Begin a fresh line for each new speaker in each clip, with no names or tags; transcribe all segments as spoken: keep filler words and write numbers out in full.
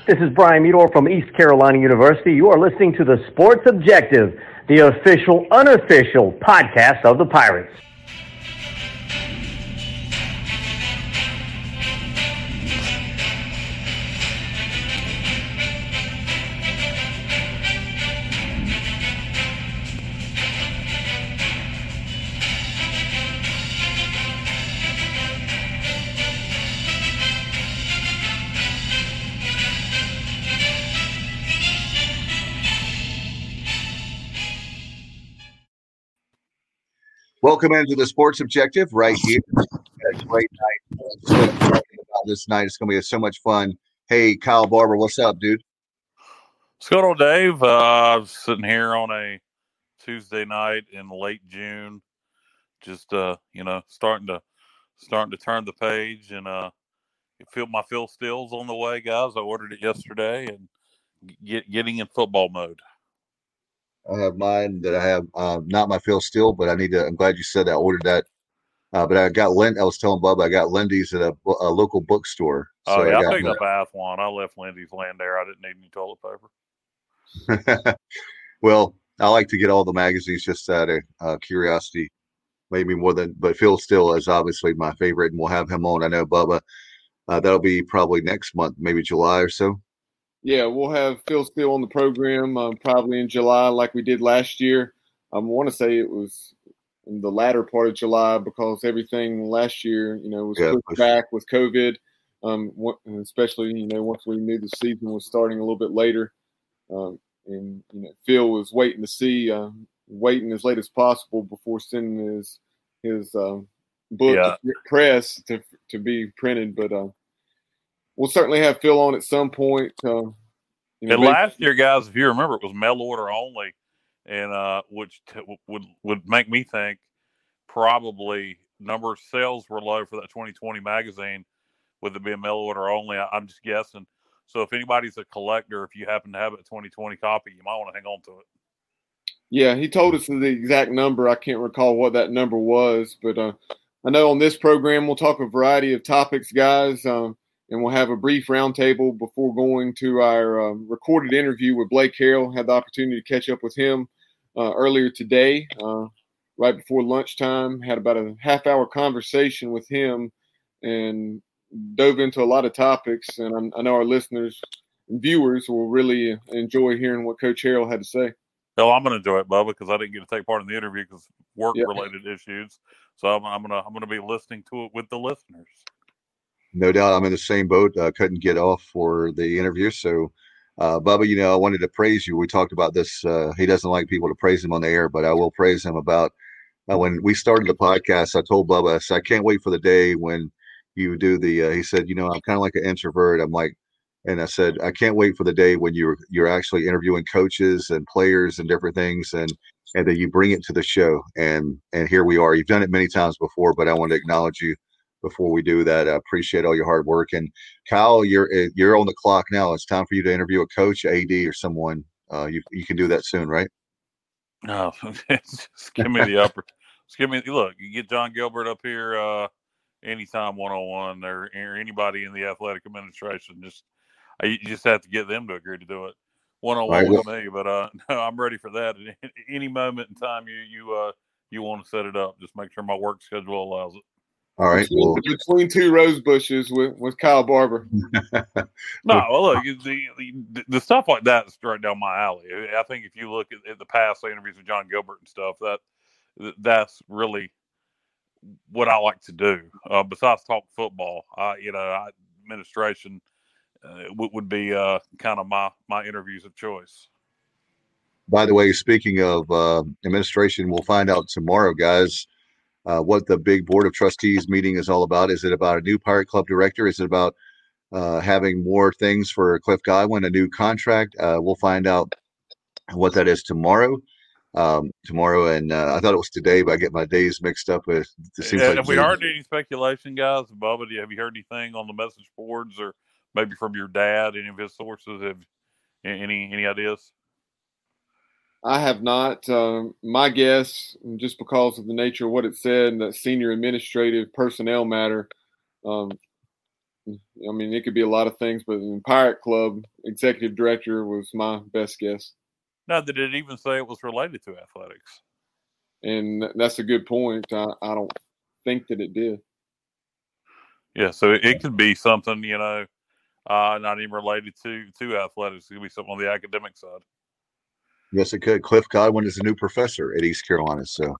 This is Brian Meador from East Carolina University. You are listening to the Sports Objective, the official, unofficial podcast of the Pirates.
Welcome into the Sports Objective right here. It's a great night. So excited about this night. It's going to be so much fun. Hey, Kyle Barber, what's up, dude?
What's going on, Dave? Uh, I'm sitting here on a Tuesday night in late June, just uh, you know, starting to starting to turn the page, and uh, feel my Phil Steele's on the way, guys. I ordered it yesterday, and get getting in football mode.
I have mine that I have, uh, not my Phil Steele, but I need to. I'm glad you said that. I ordered that, uh, but I got Lind. I was telling Bub I got Lindy's at a, a local bookstore.
So oh yeah, I, I picked
my,
up bath one. I left Lindy's laying there. I didn't need any toilet paper.
Well, I like to get all the magazines just out of uh, curiosity, maybe more than. But Phil Steele is obviously my favorite, and we'll have him on. I know Bubba. Uh, that'll be probably next month, maybe July or so.
Yeah, we'll have Phil Steele on the program um, probably in July like we did last year. Um, I want to say it was in the latter part of July because everything last year, you know, was
yeah,
pushed back with COVID, um, especially, you know, once we knew the season was starting a little bit later. Um, and, you know, Phil was waiting to see, uh, waiting as late as possible before sending his his uh, book
yeah.
to press to, to be printed. But uh, we'll certainly have Phil on at some point. Uh, you know,
and last year, guys, if you remember, it was mail order only, and uh, which t- would would make me think probably number of sales were low for that twenty twenty magazine with it being mail order only. I, I'm just guessing. So if anybody's a collector, if you happen to have a twenty twenty copy, you might want to hang on to it.
Yeah, he told us the exact number. I can't recall what that number was, but uh, I know on this program we'll talk a variety of topics, guys. Um, And we'll have a brief roundtable before going to our um, recorded interview with Blake Harrell. Had the opportunity to catch up with him uh, earlier today, uh, right before lunchtime. Had about a half-hour conversation with him and dove into a lot of topics. And I'm, I know our listeners and viewers will really enjoy hearing what Coach Harrell had to say.
Well, I'm going to enjoy it, Bubba, because I didn't get to take part in the interview because work-related
yep.
issues. So I'm, I'm going to I'm going to be listening to it with the listeners.
No doubt, I'm in the same boat. I uh, couldn't get off for the interview. So, uh, Bubba, you know, I wanted to praise you. We talked about this. Uh, he doesn't like people to praise him on the air, but I will praise him about uh, when we started the podcast. I told Bubba, I said, I can't wait for the day when you do the, uh, he said, you know, I'm kind of like an introvert. I'm like, and I said, I can't wait for the day when you're, you're actually interviewing coaches and players and different things. And, and then you bring it to the show. And, and here we are. You've done it many times before, but I want to acknowledge you. Before we do that, I appreciate all your hard work. And Kyle, you're you're on the clock now. It's time for you to interview a coach, A D, or someone. Uh, you you can do that soon, right?
No, just give me the upper. Just give me look. You get John Gilbert up here uh, anytime one on one, or or anybody in the athletic administration. Just you just have to get them to agree to do it one on one with me. But uh, no, I'm ready for that. At any moment in time you you uh, you want to set it up, just make sure my work schedule allows it.
All right.
Between, well, between two rose bushes with, with Kyle Barber.
No, well, look, the, the the stuff like that is straight down my alley. I think if you look at, at the past interviews with John Gilbert and stuff, that that's really what I like to do. Uh, besides talk football, I, you know, I, administration uh, would, would be uh, kind of my my interviews of choice.
By the way, speaking of uh, administration, we'll find out tomorrow, guys. Uh, what the big board of trustees meeting is all about. Is it about a new Pirate Club director? Is it about uh, having more things for Cliff Godwin, a new contract? Uh, we'll find out what that is tomorrow. Um, tomorrow, and uh, I thought it was today, but I get my days mixed up with. It seems
have
like
have we heard any speculation, guys? Bubba, have you heard anything on the message boards, or maybe from your dad, any of his sources? Have any any ideas?
I have not. Um, my guess, just because of the nature of what it said, that senior administrative personnel matter, um, I mean, it could be a lot of things, but in Pirate Club, executive director was my best guess.
Now, did it even say it was related to athletics?
And that's a good point. I, I don't think that it did.
Yeah, so it, it could be something, you know, uh, not even related to, to athletics. It could be something on the academic side.
Yes, it could. Cliff Godwin is a new professor at East Carolina, so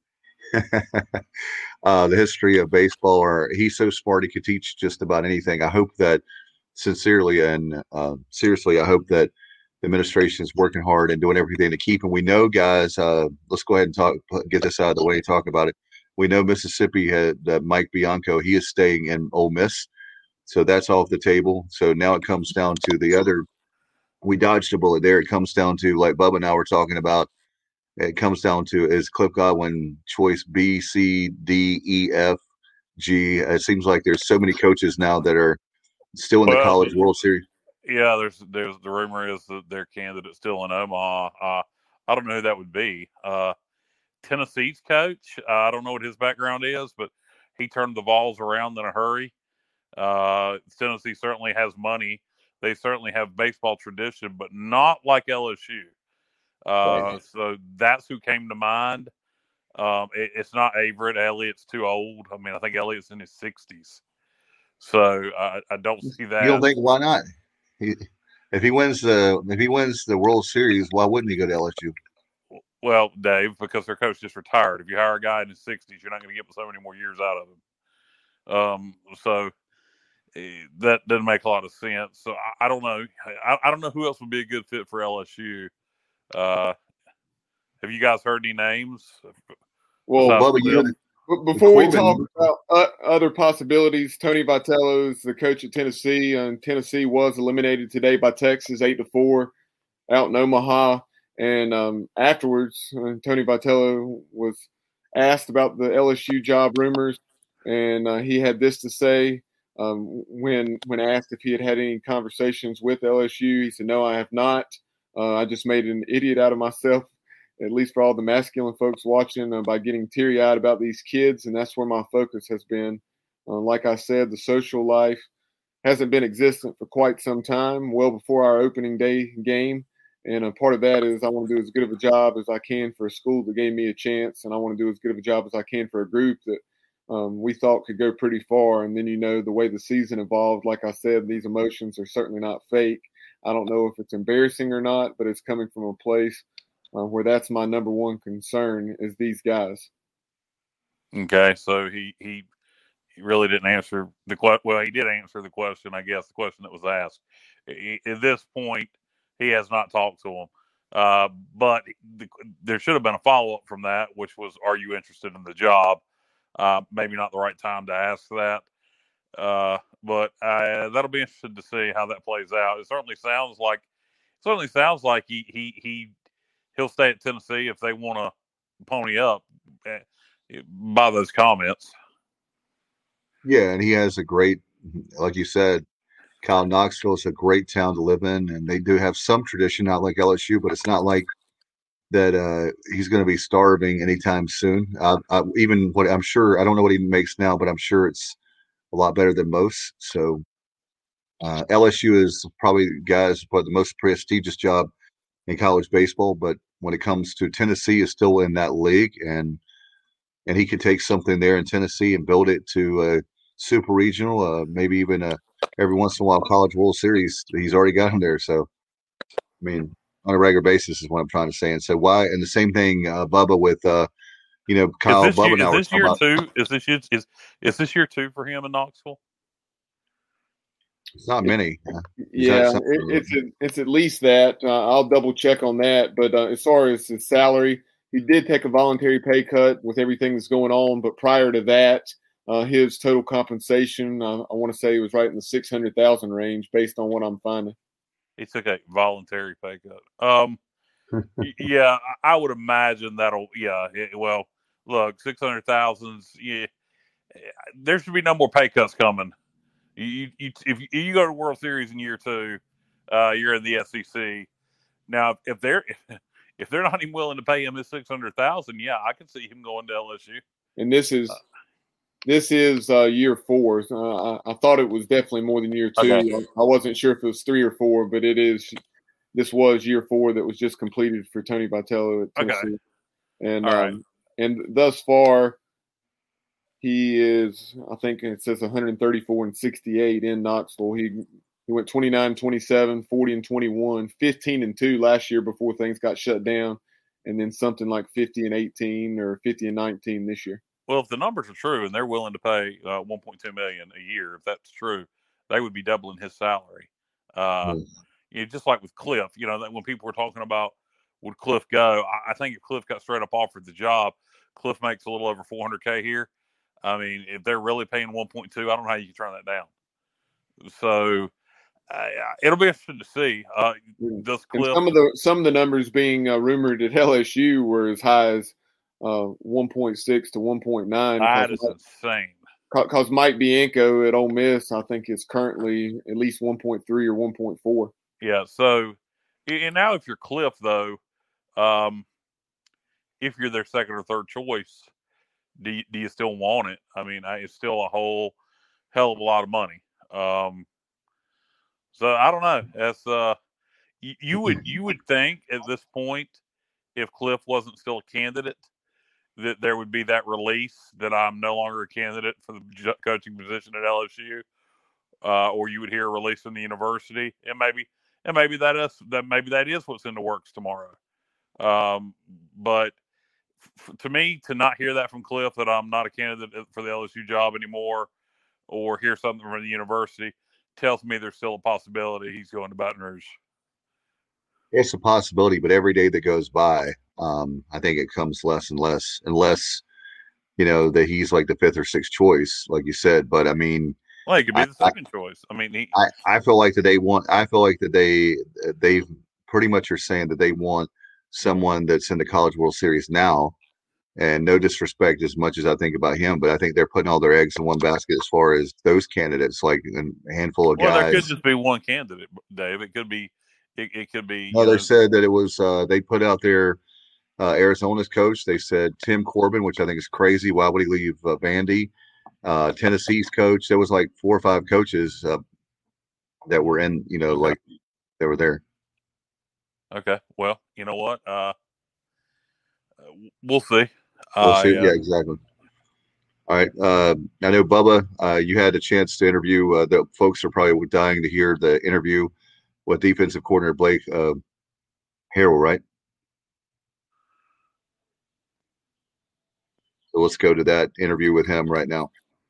uh, the history of baseball, or he's so smart he could teach just about anything. I hope that sincerely and uh, seriously, I hope that the administration is working hard and doing everything to keep him. We know, guys, uh, let's go ahead and talk, get this out of the way and talk about it. We know Mississippi had uh, Mike Bianco. He is staying in Ole Miss, so that's off the table. So now it comes down to the other. We dodged a bullet there. It comes down to, like Bubba and I were talking about, it comes down to, is Cliff Godwin choice B, C, D, E, F, G? It seems like there's so many coaches now that are still in
Well,
the College World Series.
Yeah, there's there's the rumor is that their candidate's still in Omaha. Uh, I don't know who that would be. Uh, Tennessee's coach. Uh, I don't know what his background is, but he turned the Vols around in a hurry. Uh, Tennessee certainly has money. They certainly have baseball tradition, but not like L S U. Uh, right. So that's who came to mind. Um, it, it's not Averett. Elliott's too old. I mean, I think Elliott's in his sixties. So I, I don't see that.
You don't think, why not? He, if he wins the if he wins the World Series, why wouldn't he go to L S U?
Well, Dave, because their coach just retired. If you hire a guy in his sixties, you're not going to get so many more years out of him. Um, so that doesn't make a lot of sense. So I, I don't know. I, I don't know who else would be a good fit for L S U. Uh, have you guys heard any names?
Well, Bubba, you, before we talk about uh, other possibilities, Tony Vitello is the coach at Tennessee, and Tennessee was eliminated today by Texas eight to four out in Omaha. And um, afterwards, uh, Tony Vitello was asked about the L S U job rumors, and uh, he had this to say um, when when asked if he had had any conversations with L S U. He said, "No, I have not. Uh, I just made an idiot out of myself, at least for all the masculine folks watching, uh, by getting teary-eyed about these kids, and that's where my focus has been. Uh, like I said, the social life hasn't been existent for quite some time, well before our opening day game, and a part of that is I want to do as good of a job as I can for a school that gave me a chance, and I want to do as good of a job as I can for a group that um, we thought could go pretty far. And then, you know, the way the season evolved, like I said, these emotions are certainly not fake. I don't know if it's embarrassing or not, but it's coming from a place Uh, where that's my number one concern is these guys."
Okay, so he he, he really didn't answer the question. Well, he did answer the question, I guess, the question that was asked. He, at this point, he has not talked to him. Uh, but the, there should have been a follow-up from that, which was, are you interested in the job? Uh, maybe not the right time to ask that. Uh, but uh, that'll be interesting to see how that plays out. It certainly sounds like certainly sounds like he he he he'll stay at Tennessee if they want to pony up by those comments.
Yeah, and he has a great, like you said, Kyle, Knoxville is a great town to live in, and they do have some tradition, not like L S U, but it's not like that uh, he's going to be starving anytime soon. Uh, I, even what I'm sure, I don't know what he makes now, but I'm sure it's a lot better than most. So uh, L S U is probably, guys, probably the most prestigious job in college baseball, but when it comes to Tennessee, is still in that league, and and he could take something there in Tennessee and build it to a super regional, uh, maybe even a every once in a while College World Series. He's already got him there, so I mean, on a regular basis is what I'm trying to say. And so why? And the same thing, uh, Bubba, with uh, you know, Kyle.
Is this
Bubba
year,
now
is this year
about,
two? Is this year, is is this year two for him in Knoxville?
It's not many.
Yeah, it, it's a, it's at least that. Uh, I'll double check on that. But uh, as far as his salary, he did take a voluntary pay cut with everything that's going on. But prior to that, uh, his total compensation, uh, I want to say, it was right in the six hundred thousand range, based on what I'm finding.
He took a voluntary pay cut. Um, yeah, I would imagine that'll. Yeah, it, well, look, six hundred thousand. Yeah, there should be no more pay cuts coming. You, you, if you go to World Series in year two, uh, you're in the S E C. Now, if they're if they're not even willing to pay him his six hundred thousand, yeah, I can see him going to L S U.
And this is this is uh, year four. Uh, I, I thought it was definitely more than year two.
Okay.
I wasn't sure if it was three or four, but it is. This was year four that was just completed for Tony Vitello at Tennessee,
Okay.
and
All right.
um, and thus far, he is. I think it says one hundred thirty-four and sixty-eight in Knoxville. He he went twenty-nine, twenty-seven, forty and twenty-one, fifteen and two last year before things got shut down, and then something like fifty and eighteen or fifty and nineteen this year.
Well, if the numbers are true and they're willing to pay uh, one point two million dollars a year, if that's true, they would be doubling his salary. Uh, mm. you know, just like with Cliff, you know, that when people were talking about would Cliff go, I, I think if Cliff got straight up offered the job, Cliff makes a little over four hundred K here. I mean, if they're really paying one point two, I don't know how you can turn that down. So uh, it'll be interesting to see. Uh, does Cliff,
and some of the some of the numbers being uh, rumored at L S U were as high as uh, one point six to one point nine.
That is insane.
Because Mike Bianco at Ole Miss, I think, is currently at least one point three or one point four.
Yeah. So, and now if you're Cliff, though, um, if you're their second or third choice, do you, do you still want it? I mean, it's still a whole hell of a lot of money. Um, so I don't know. That's uh, you, you would you would think at this point, if Cliff wasn't still a candidate, that there would be that release that I'm no longer a candidate for the coaching position at L S U, uh, or you would hear a release from the university, and maybe and maybe that is that maybe that is what's in the works tomorrow. Um, but f- to me, to not hear that from Cliff that I'm not a candidate for the L S U job anymore, or hear something from the university, tells me there's still a possibility he's going to Baton Rouge.
It's a possibility, but every day that goes by, um, I think it comes less and less, unless, you know, that he's like the fifth or sixth choice, like you said. But I mean,
well, he could be
I,
the second I, choice. I mean, he,
I, I feel like that they want, I feel like that they, they pretty much are saying that they want someone that's in the College World Series now. And no disrespect as much as I think about him, but I think they're putting all their eggs in one basket as far as those candidates, like a handful of
well,
guys.
Well, there could just be one candidate, Dave. It could be, it, it could be.
No, they
know,
said that it was, uh, they put out their uh, Arizona's coach. They said Tim Corbin, which I think is crazy. Why would he leave uh, Vandy? Uh, Tennessee's coach. There was like four or five coaches uh, that were in, you know,
okay.
like they were there.
Okay. Well, you know what? Uh, we'll see.
We'll see.
Uh,
yeah, exactly. All right. Uh, I know, Bubba, uh, you had a chance to interview. Uh, the folks are probably dying to hear the interview with defensive coordinator Blake uh, Harrell, right? So let's go to that interview with him right now.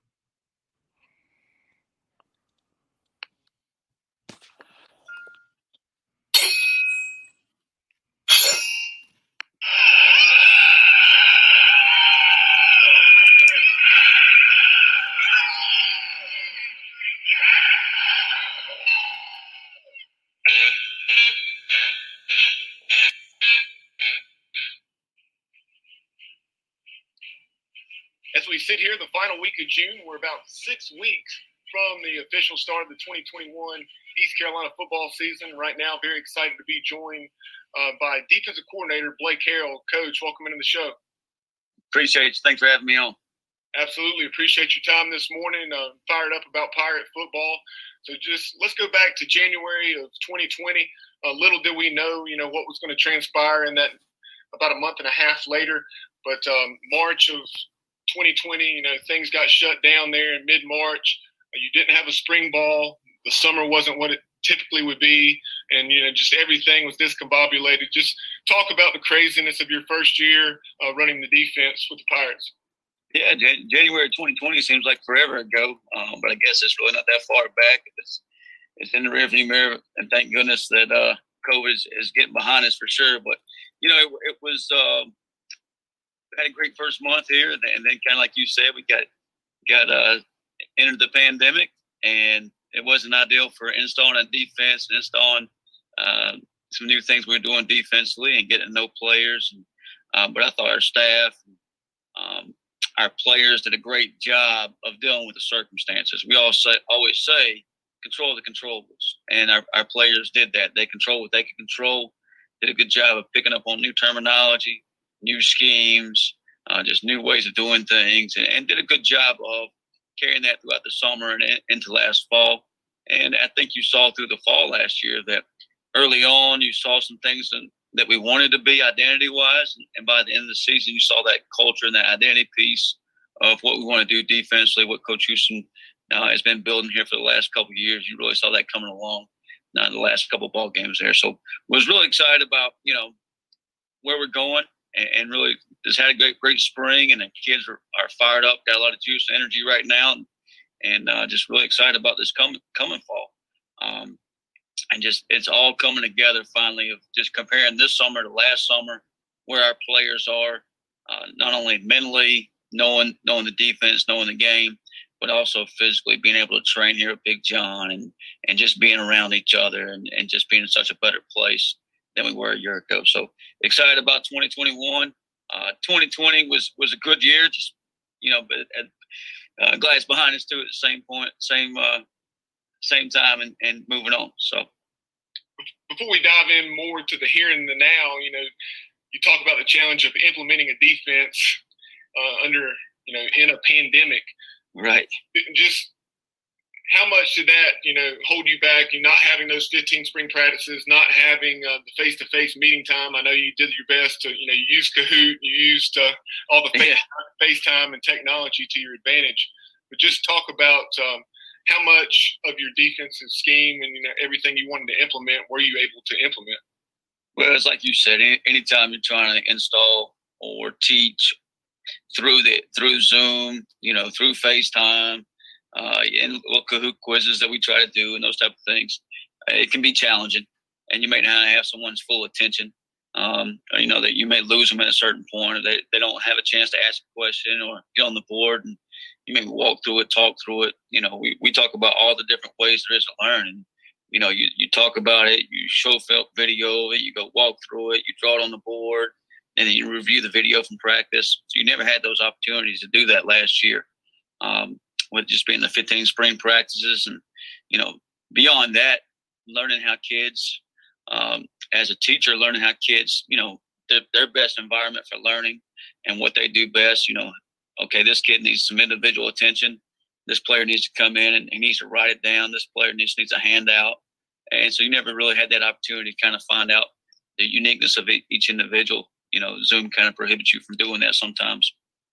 As we sit here, the final week of June, we're about six weeks from the official start of the twenty twenty-one East Carolina football season. Right now, very excited to be joined uh, by defensive coordinator Blake Harrell. Coach, welcome into the show.
Appreciate you. Thanks for having me on.
Absolutely. Appreciate your time this morning. Uh, fired up about Pirate football. So just let's go back to January of twenty twenty. Uh, little did we know, you know, what was going to transpire in that about a month and a half later. But um, March of twenty twenty, you know, things got shut down there in mid-March. You didn't have a spring ball. The summer wasn't what it typically would be. And, you know, just everything was discombobulated. Just talk about the craziness of your first year uh, running the defense with the Pirates.
Yeah, Jan- January twenty twenty seems like forever ago, um, but I guess it's really not that far back. It's, it's in the rearview mirror, and thank goodness that uh, COVID is, is getting behind us for sure. But, you know, it, it was uh, – had a great first month here, and then, then kind of like you said, we got got uh, entered the pandemic, and it wasn't ideal for installing a defense and installing uh, some new things we were doing defensively and getting to know players. And, uh, but I thought our staff, um, our players did a great job of dealing with the circumstances. We all say, always say, control the controllables, and our, our players did that. They controlled what they could control, did a good job of picking up on new terminology, new schemes, uh, just new ways of doing things, and, and did a good job of carrying that throughout the summer and in, into last fall. And I think you saw through the fall last year that early on you saw some things in, that we wanted to be identity-wise, and by the end of the season you saw that culture and that identity piece of what we want to do defensively, what Coach Houston uh, has been building here for the last couple of years. You really saw that coming along uh, in the last couple of ball games there. So was really excited about, you know, where we're going, and, and really just had a great, great spring, and the kids are, are fired up, got a lot of juice and energy right now, and, and uh, just really excited about this coming, coming fall. Um, and just it's all coming together finally, of just comparing this summer to last summer, where our players are, uh, not only mentally, knowing knowing the defense, knowing the game, but also physically being able to train here at Big John, and, and just being around each other, and, and just being in such a better place than we were a year ago. So excited about twenty twenty-one. Uh, twenty twenty was, was a good year, just, you know, but uh, glad it's behind us too at the same point, same uh, same time, and, and moving on. So
before we dive in more to the here and the now, you know, you talk about the challenge of implementing a defense uh, under, you know, in a pandemic.
Right.
Just how much did that, you know, hold you back? You not having those fifteen spring practices, not having uh, the face-to-face meeting time. I know you did your best to, you know, you used Kahoot, you used uh, all the face, yeah. FaceTime and technology to your advantage. But just talk about um, how much of your defensive scheme and, you know, everything you wanted to implement were you able to implement?
Well, it's like you said, any, anytime you're trying to install or teach through the through Zoom, you know, through FaceTime, uh, and little Kahoot quizzes that we try to do and those type of things, it can be challenging, and you may not have someone's full attention. Um, or, you know, that you may lose them at a certain point, or they, they don't have a chance to ask a question or get on the board, and you may walk through it, talk through it. You know, we, we talk about all the different ways there is to learn, and you know, you, you talk about it, you show felt video of it, you go walk through it, you draw it on the board, and then you review the video from practice. So you never had those opportunities to do that last year, um, with just being the fifteen spring practices. And, you know, beyond that, learning how kids, um, as a teacher, learning how kids, you know, their, their best environment for learning and what they do best. You know, okay, this kid needs some individual attention. This player needs to come in and he needs to write it down. This player needs, needs a handout. And so you never really had that opportunity to kind of find out the uniqueness of each individual. You know, Zoom kind of prohibits you from doing that sometimes.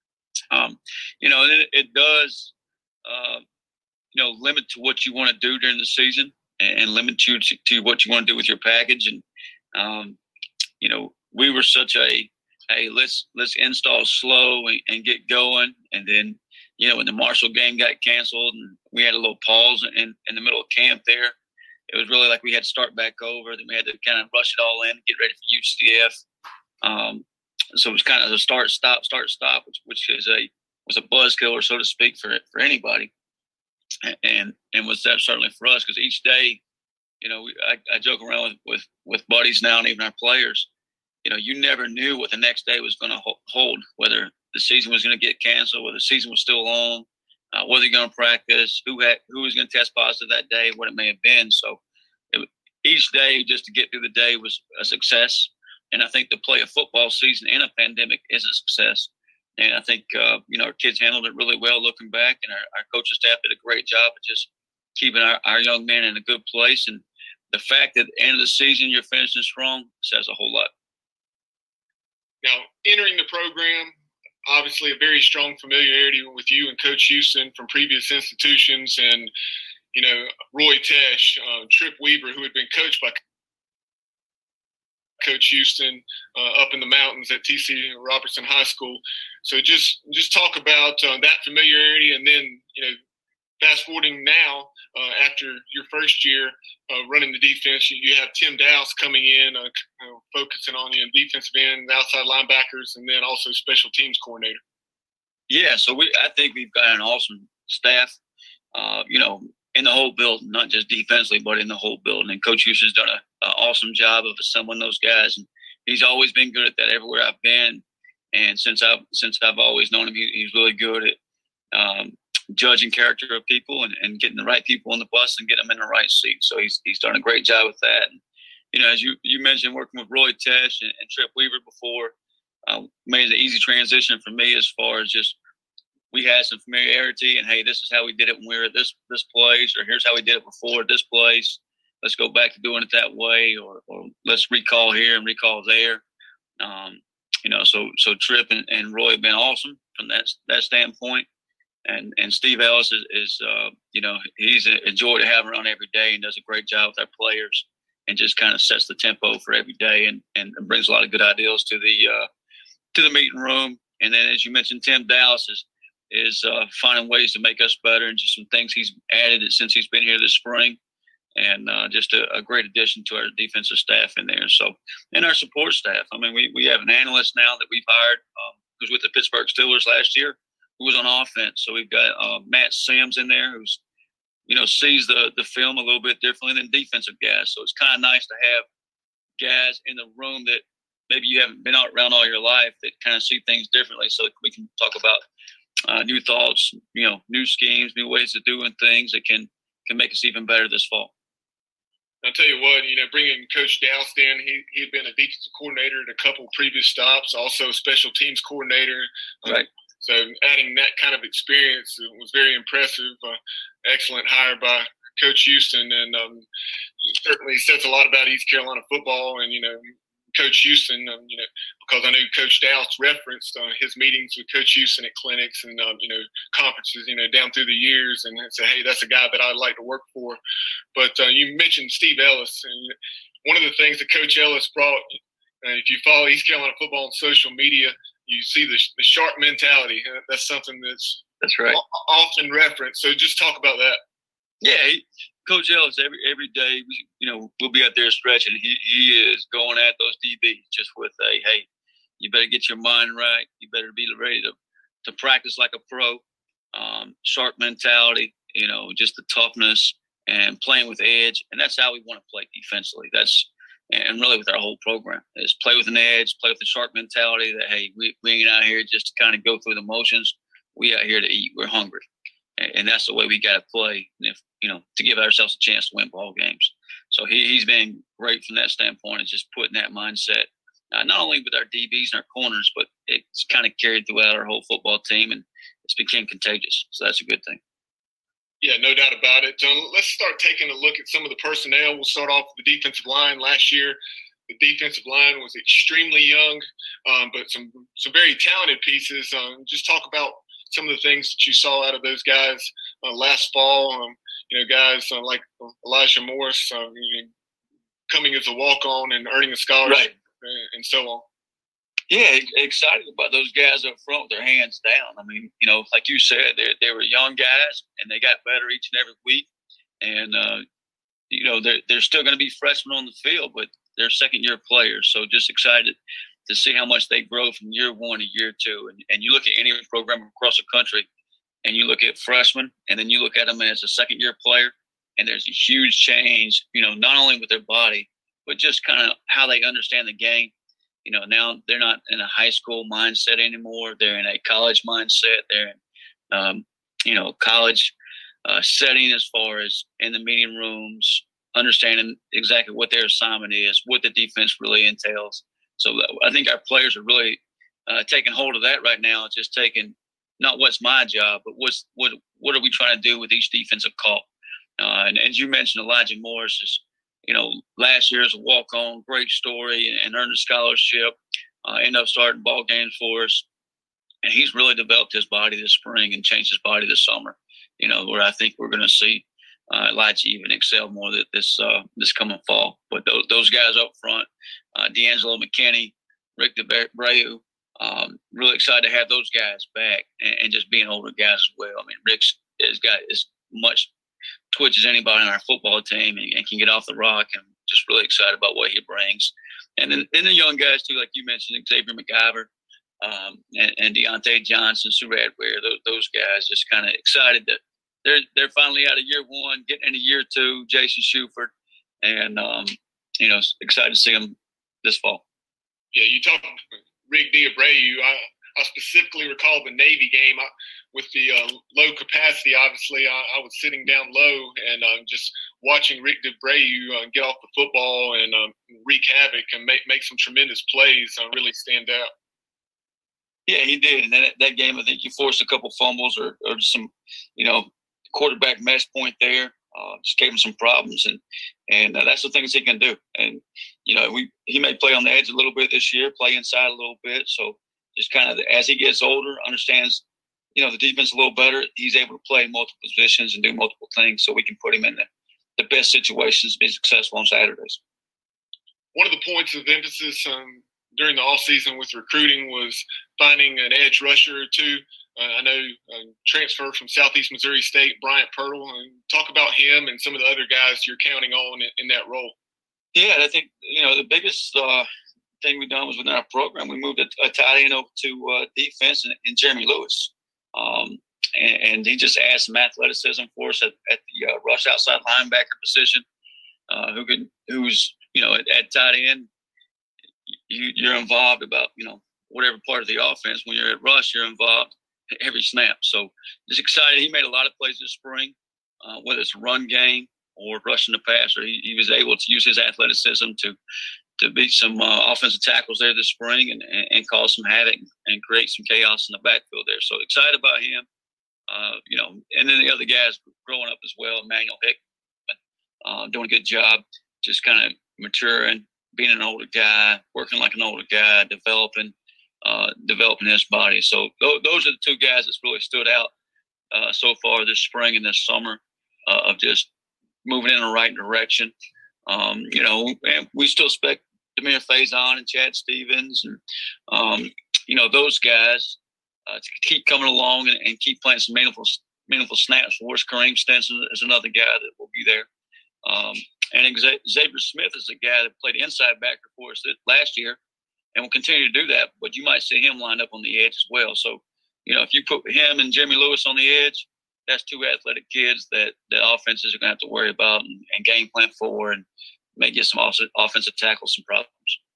Um, you know, it, it does, uh, you know, limit to what you want to do during the season, and, and limit you to, to what you want to do with your package. And, um, you know, we were such a, hey, let's let's install slow and, and get going. And then, you know, when the Marshall game got canceled and we had a little pause in, in the middle of camp there, it was really like we had to start back over. Then we had to kind of rush it all in, get ready for U C F. Um, so it was kind of a start, stop, start, stop, which, which is a was a buzzkiller, so to speak, for for anybody, and and was that certainly for us, because each day, you know, we, I, I joke around with, with with buddies now and even our players. You know, you never knew what the next day was going to hold, whether the season was going to get canceled, whether the season was still on, uh, whether you're going to practice, who had who was going to test positive that day, what it may have been. So it, each day, just to get through the day, was a success. And I think to play a football season in a pandemic is a success. And I think, uh, you know, our kids handled it really well looking back, and our, our coaching staff did a great job of just keeping our, our young men in a good place. And the fact that at the end of the season you're finishing strong says a whole lot.
Now, entering the program, obviously a very strong familiarity with you and Coach Houston from previous institutions, and, you know, Roy Tesh, uh, Trip Weaver, who had been coached by Coach Houston uh, up in the mountains at T C Robertson High School. So just just talk about uh, that familiarity, and then, you know, fast forwarding now uh, after your first year uh, running the defense, you, you have Tim Dowse coming in, uh, you know, focusing on the defensive end, outside linebackers, and then also special teams coordinator.
Yeah, so we I think we've got an awesome staff, uh, you know, in the whole building, not just defensively, but in the whole building. And Coach Houston's done an awesome job of assembling those guys, and he's always been good at that everywhere I've been. And since I've since I've always known him, he, he's really good at um, judging character of people and, and getting the right people on the bus and getting them in the right seat. So he's he's done a great job with that. And, you know, as you, you mentioned, working with Roy Tesh and, and Trip Weaver before, uh, made it an easy transition for me as far as just we had some familiarity and, hey, this is how we did it when we were at this this place, or here's how we did it before at this place. Let's go back to doing it that way, or, or let's recall here and recall there. Um, you know, so so Trip and, and Roy have been awesome from that that standpoint. And and Steve Ellis is, is uh, you know, he's a, a joy to have around every day and does a great job with our players and just kind of sets the tempo for every day and, and brings a lot of good ideas to the uh, to the meeting room. And then, as you mentioned, Tim Dallas is is uh, finding ways to make us better and just some things he's added since he's been here this spring. And uh, just a, a great addition to our defensive staff in there. So, and our support staff. I mean, we, we have an analyst now that we've hired um, who's with the Pittsburgh Steelers last year, who was on offense. So we've got uh, Matt Sims in there who's, you know, sees the, the film a little bit differently than defensive guys. So it's kind of nice to have guys in the room that maybe you haven't been out around all your life that kind of see things differently. So we can talk about uh, new thoughts, you know, new schemes, new ways of doing things that can, can make us even better this fall.
I'll tell you what, you know, bringing Coach Doust in, he he had been a defensive coordinator at a couple previous stops, also special teams coordinator.
Right.
Um, so adding that kind of experience was very impressive. Uh, excellent hire by Coach Houston, and um, certainly says a lot about East Carolina football. And, you know, Coach Houston, um, you know, because I knew Coach Doust referenced uh, his meetings with Coach Houston at clinics and, um, you know, conferences, you know, down through the years, and say, hey, that's a guy that I'd like to work for. But uh, you mentioned Steve Ellis, and one of the things that Coach Ellis brought, uh, if you follow East Carolina football on social media, you see the, the sharp mentality. That's something that's
that's right.
often referenced. So just talk about that.
Yeah, he, Coach Ellis, every every day, we, you know, we'll be out there stretching. He he is going at those D Bs just with a, hey, you better get your mind right. You better be ready to, to practice like a pro. Um, sharp mentality, you know, just the toughness and playing with edge. And that's how we want to play defensively. That's and really with our whole program is play with an edge, play with a sharp mentality that, hey, we, we ain't out here just to kind of go through the motions. We out here to eat. We're hungry. And, and that's the way we got to play. And if, you know, to give ourselves a chance to win ball games. So he, he's been great from that standpoint. It's just putting that mindset, uh, not only with our D Bs and our corners, but it's kind of carried throughout our whole football team, and it's became contagious. So that's a good thing.
Yeah, no doubt about it. Um, let's start taking a look at some of the personnel. We'll start off with the defensive line. Last year, the defensive line was extremely young, um, but some some very talented pieces. Um, just talk about some of the things that you saw out of those guys uh, last fall. Um, you know, guys uh, like Elijah Morris um, you know, coming as a walk-on and earning a scholarship,
right,
and, and so on.
Yeah, excited about those guys up front with their hands down. I mean, you know, like you said, they they were young guys, and they got better each and every week. And, uh, you know, they're, they're still going to be freshmen on the field, but they're second-year players. So just excited to see how much they grow from year one to year two. And, and you look at any program across the country, and you look at freshmen, and then you look at them as a second-year player, and there's a huge change, you know, not only with their body, but just kind of how they understand the game. You know, now they're not in a high school mindset anymore. They're in a college mindset. They're in, um, you know, college uh, setting as far as in the meeting rooms, understanding exactly what their assignment is, what the defense really entails. So I think our players are really uh, taking hold of that right now. It's just taking not what's my job, but what's what what are we trying to do with each defensive call. Uh, and as you mentioned, Elijah Morris is, you know, last year as a walk-on, great story, and, and earned a scholarship, uh, ended up starting ball games for us. And he's really developed his body this spring and changed his body this summer, you know, where I think we're going to see uh, Elijah even excel more this uh, this coming fall. But those, those guys up front, uh, D'Angelo McKinney, Rick DeBreu, um, really excited to have those guys back and, and just being older guys as well. I mean, Rick's has got as much twitch as anybody on our football team and, and can get off the rock, and just really excited about what he brings. And then, then the young guys too, like you mentioned, Xavier McIver um, and, and Deontay Johnson, Surratt Ware, those, those guys just kind of excited that they're they're finally out of year one, getting into year two, Jason Shuford, and, um, you know, excited to see them this fall.
Yeah, you talked Rick DeBreu. I, I specifically recall the Navy game. I, with the uh, low capacity, obviously, I, I was sitting down low and um, just watching Rick DeBreu uh, get off the football and um, wreak havoc and make, make some tremendous plays, uh, really stand out.
Yeah, he did. And that that game, I think he forced a couple fumbles or, or some, you know, quarterback mesh point there. Uh, just gave him some problems, and and uh, that's the things he can do. And you know, we he may play on the edge a little bit this year, play inside a little bit. So just kind of as he gets older, understands, you know, the defense a little better. He's able to play multiple positions and do multiple things, so we can put him in the, the best situations to be successful on Saturdays.
One of the points of emphasis um, during the offseason with recruiting was finding an edge rusher or two. Uh, I know uh, transfer from Southeast Missouri State, Bryant Purtle. And talk about him and some of the other guys you're counting on in, in that role.
Yeah, I think, you know, the biggest uh, thing we've done was within our program, we moved a, a tight end over to uh, defense in, in Jeremy Lewis. Um, and, and he just adds some athleticism for us at, at the uh, rush outside linebacker position, uh, who can, who's, you know, at, at tight end, you, you're involved about, you know, whatever part of the offense. When you're at rush, you're involved every snap. So just excited. He made a lot of plays this spring, uh, whether it's a run game or rushing the passer. He, he was able to use his athleticism to to beat some uh, offensive tackles there this spring and, and, and cause some havoc and create some chaos in the backfield there. So excited about him. Uh, you know, and then the other guys growing up as well, Emmanuel Hickman, uh, doing a good job, just kind of maturing, being an older guy, working like an older guy, developing, uh, developing his body. So th- those are the two guys that's really stood out uh, so far this spring and this summer uh, of just moving in the right direction. Um, you know, and we still expect Demir Faison and Chad Stevens and, um, you know, those guys uh, to keep coming along and, and keep playing some meaningful meaningful snaps for us. Kareem Stinson is another guy that will be there. Um, and Xavier Smith is a guy that played inside backer for us last year and will continue to do that. But you might see him lined up on the edge as well. So, you know, if you put him and Jimmy Lewis on the edge, that's two athletic kids that, that offenses are going to have to worry about and, and game plan for and may get some offensive tackles some problems.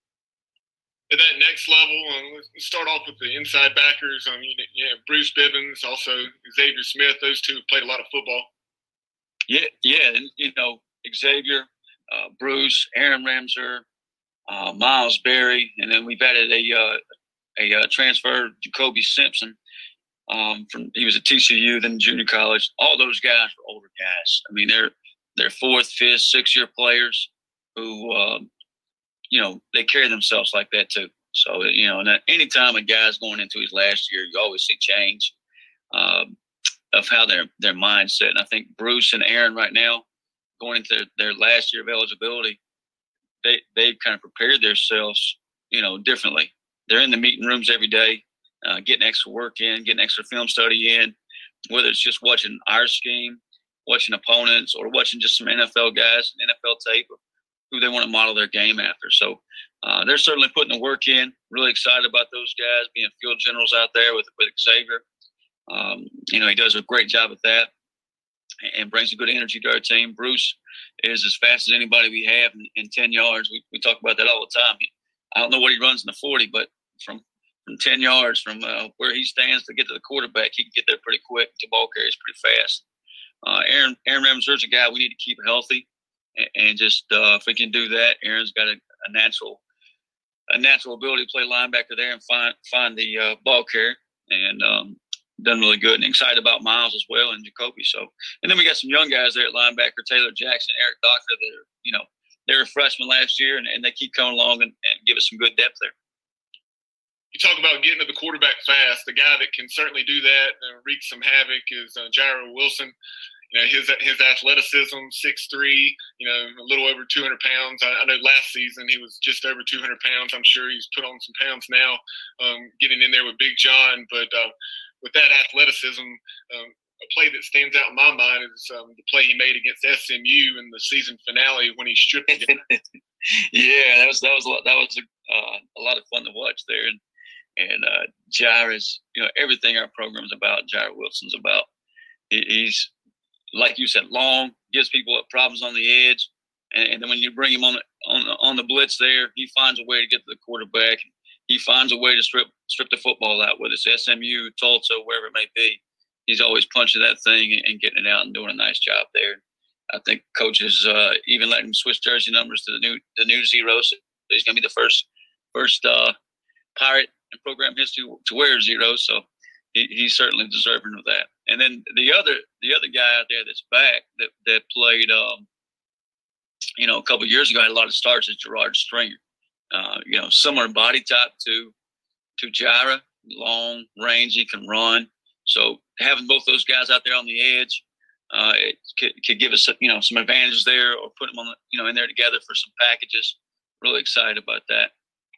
At that next level, um, let's start off with the inside backers. Um, you, you know, Bruce Bivens, also Xavier Smith. Those two played a lot of football.
Yeah, yeah, and you know Xavier, uh, Bruce, Aaron Ramser, uh, Miles Berry, and then we've added a uh, a uh, transfer, Jacoby Simpson. Um, from he was at T C U, then junior college. All those guys were older guys. I mean, they're they're fourth, fifth, six year players who, uh, you know, they carry themselves like that too. So you know, and any time a guy's going into his last year, you always see change um, of how their their mindset. And I think Bruce and Aaron right now, going into their, their last year of eligibility, they they've kind of prepared themselves, you know, differently. They're in the meeting rooms every day. Uh, getting extra work in, getting extra film study in, whether it's just watching our scheme, watching opponents, or watching just some N F L guys, N F L tape, who they want to model their game after. So uh, they're certainly putting the work in. Really excited about those guys being field generals out there with, with Xavier. Um, you know, he does a great job at that and brings a good energy to our team. Bruce is as fast as anybody we have in, in ten yards. We, we talk about that all the time. I don't know what he runs in the forty, but from – From ten yards from uh, where he stands to get to the quarterback, he can get there pretty quick. The ball carries pretty fast. Uh, Aaron Aaron Ramser's a guy we need to keep healthy, and, and just uh, if we can do that, Aaron's got a, a natural a natural ability to play linebacker there and find find the uh, ball carrier, and um, done really good. And excited about Miles as well and Jacoby. So, and then we got some young guys there at linebacker: Taylor Jackson, Eric Doctor. That are you know they were freshmen last year, and, and they keep coming along and, and give us some good depth there.
You talk about getting to the quarterback fast. The guy that can certainly do that and wreak some havoc is uh, Jairo Wilson. You know, his his athleticism, six three, you know, a little over two hundred pounds. I, I know last season he was just over two hundred pounds. I'm sure he's put on some pounds now, um, getting in there with Big John. But uh, with that athleticism, um, a play that stands out in my mind is um, the play he made against S M U in the season finale when he stripped him.
Yeah, that was that was a lot, that was a, uh, a lot of fun to watch there. And And uh, Jair is, you know, everything our program is about, Jair Wilson's about. He, he's, like you said, long, gives people problems on the edge. And, and then when you bring him on the, on, the, on the blitz there, he finds a way to get to the quarterback. He finds a way to strip strip the football out, whether it's S M U, Tulsa, wherever it may be. He's always punching that thing and, and getting it out and doing a nice job there. I think coaches uh, even letting him switch jersey numbers to the new the new zero. So he's going to be the first, first uh, Pirate in program history to wear zero. So he, he's certainly deserving of that. And then the other the other guy out there that's back that that played, um, you know, a couple of years ago, had a lot of starts is Gerard Stringer. Uh, you know, similar body type to to Jira, long, rangy, can run. So having both those guys out there on the edge, uh, it could, could give us, you know, some advantages there, or put them on, the, you know, in there together for some packages. Really excited about that.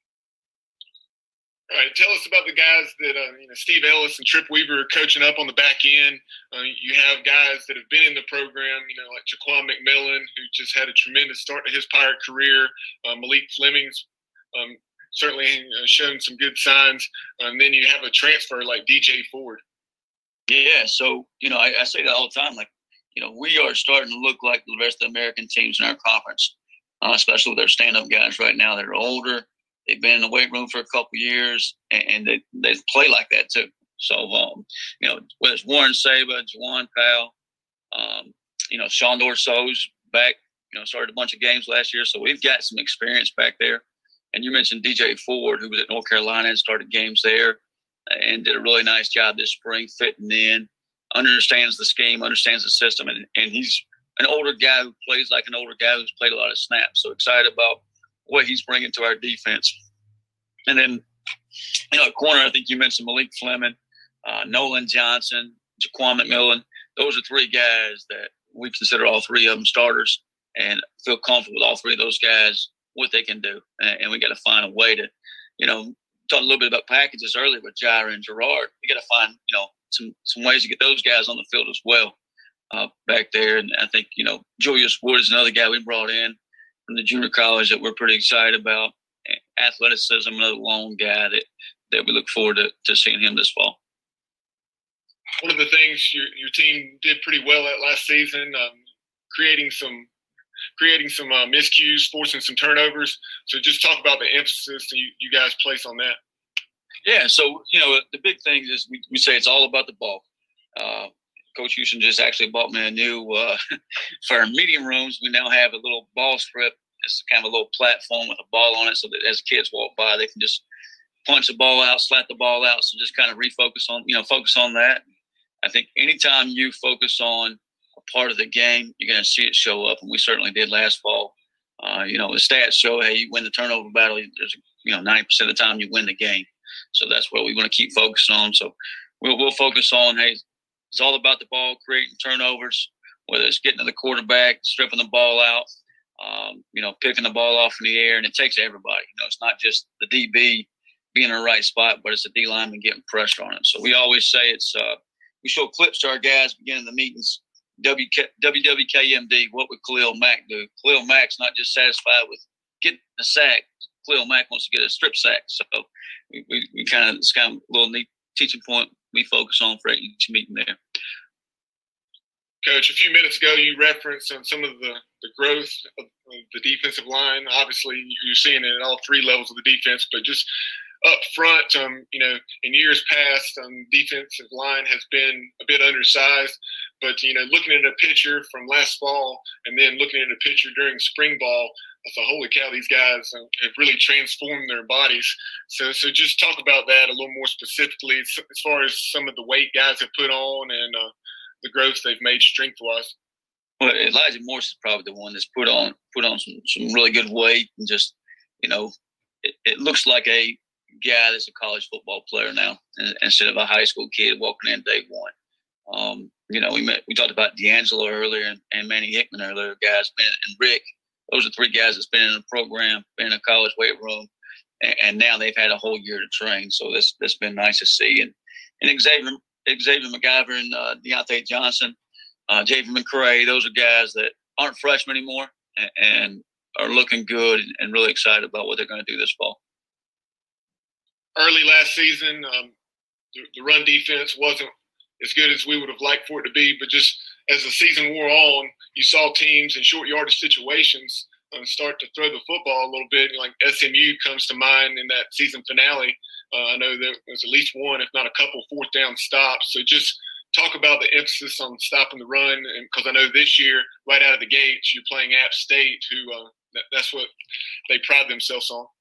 All right, tell us about the guys that uh, you know, Steve Ellis and Trip Weaver are coaching up on the back end. Uh, you have guys that have been in the program, you know, like Jaquan McMillan, who just had a tremendous start to his Pirate career. Uh, Malik Fleming's um, certainly uh, shown some good signs. Uh, and then you have a transfer like D J Ford.
Yeah, so, you know, I, I say that all the time. Like, you know, we are starting to look like the rest of the American teams in our conference, uh, especially with our stand-up guys right now that are older. They've been in the weight room for a couple of years, and, and they, they play like that too. So, um, you know, whether it's Warren Saba, Juwan Powell, um, you know, Sean Dorso's back, you know, started a bunch of games last year. So we've got some experience back there. And you mentioned D J Ford, who was at North Carolina and started games there and did a really nice job this spring fitting in, understands the scheme, understands the system. And, and he's an older guy who plays like an older guy who's played a lot of snaps. So excited about what he's bringing to our defense. And then, you know, at corner, I think you mentioned Malik Fleming, uh, Nolan Johnson, Jaquan McMillan. Those are three guys that we consider all three of them starters and feel comfortable with all three of those guys, what they can do. And, and we got to find a way to, you know, talk a little bit about packages earlier with Jira and Gerard. We got to find, you know, some, some ways to get those guys on the field as well uh, back there. And I think, you know, Julius Wood is another guy we brought in from the junior college that we're pretty excited about. Athleticism, another long guy that, that we look forward to, to seeing him this fall.
One of the things your, your team did pretty well at last season, um, creating some creating some uh, miscues, forcing some turnovers. So just talk about the emphasis that you, you guys place on that.
Yeah, so, you know, the big thing is we, we say it's all about the ball. Uh, Coach Houston just actually bought me a new uh, – for our meeting rooms, we now have a little ball strip. It's kind of a little platform with a ball on it so that as kids walk by, they can just punch the ball out, slap the ball out. So just kind of refocus on, you know, focus on that. I think anytime you focus on a part of the game, you're going to see it show up. And we certainly did last fall. Uh, you know, the stats show, hey, you win the turnover battle. There's, you know, ninety percent of the time you win the game. So that's what we want to keep focusing on. So we'll, we'll focus on, hey, it's all about the ball, creating turnovers, whether it's getting to the quarterback, stripping the ball out, um, you know, picking the ball off in the air. And it takes everybody. You know, it's not just the D B being in the right spot, but it's the D lineman getting pressure on him. So we always say it's uh, we show clips to our guys beginning the meetings. W W K M D, what would Khalil Mack do? Khalil Mack's not just satisfied with getting a sack. Khalil Mack wants to get a strip sack. So we, we, we kind of, it's kind of a little neat teaching point we focus on for each meeting there.
Coach, a few minutes ago you referenced on some of the, the growth of the defensive line. Obviously, you're seeing it at all three levels of the defense, but just up front, um, you know, in years past, um, defensive line has been a bit undersized. But, you know, looking at a picture from last fall and then looking at a picture during spring ball, I thought, holy cow, these guys have really transformed their bodies. So so just talk about that a little more specifically as far as some of the weight guys have put on and uh, the growth they've made strength-wise.
Well, Elijah Morris is probably the one that's put on put on some, some really good weight and just, you know, it, it looks like a guy that's a college football player now instead of a high school kid walking in day one. Um, you know, we met, we talked about D'Angelo earlier and, and Manny Hickman earlier, guys, and, and Rick. Those are three guys that's been in the program, been in a college weight room, and, and now they've had a whole year to train. So this that's been nice to see. And and Xavier Xavier McIver and uh, Deontay Johnson, uh, Javen McCray, those are guys that aren't freshmen anymore and, and are looking good and, and really excited about what they're going to do this fall.
Early last season, um, the, the run defense wasn't as good as we would have liked for it to be, but just as the season wore on, you saw teams in short yardage situations uh, start to throw the football a little bit. Like S M U comes to mind in that season finale. Uh, I know there was at least one, if not a couple, fourth down stops. So just talk about the emphasis on stopping the run, and because I know this year, right out of the gates, you're playing App State, who uh, that, that's what they pride themselves on.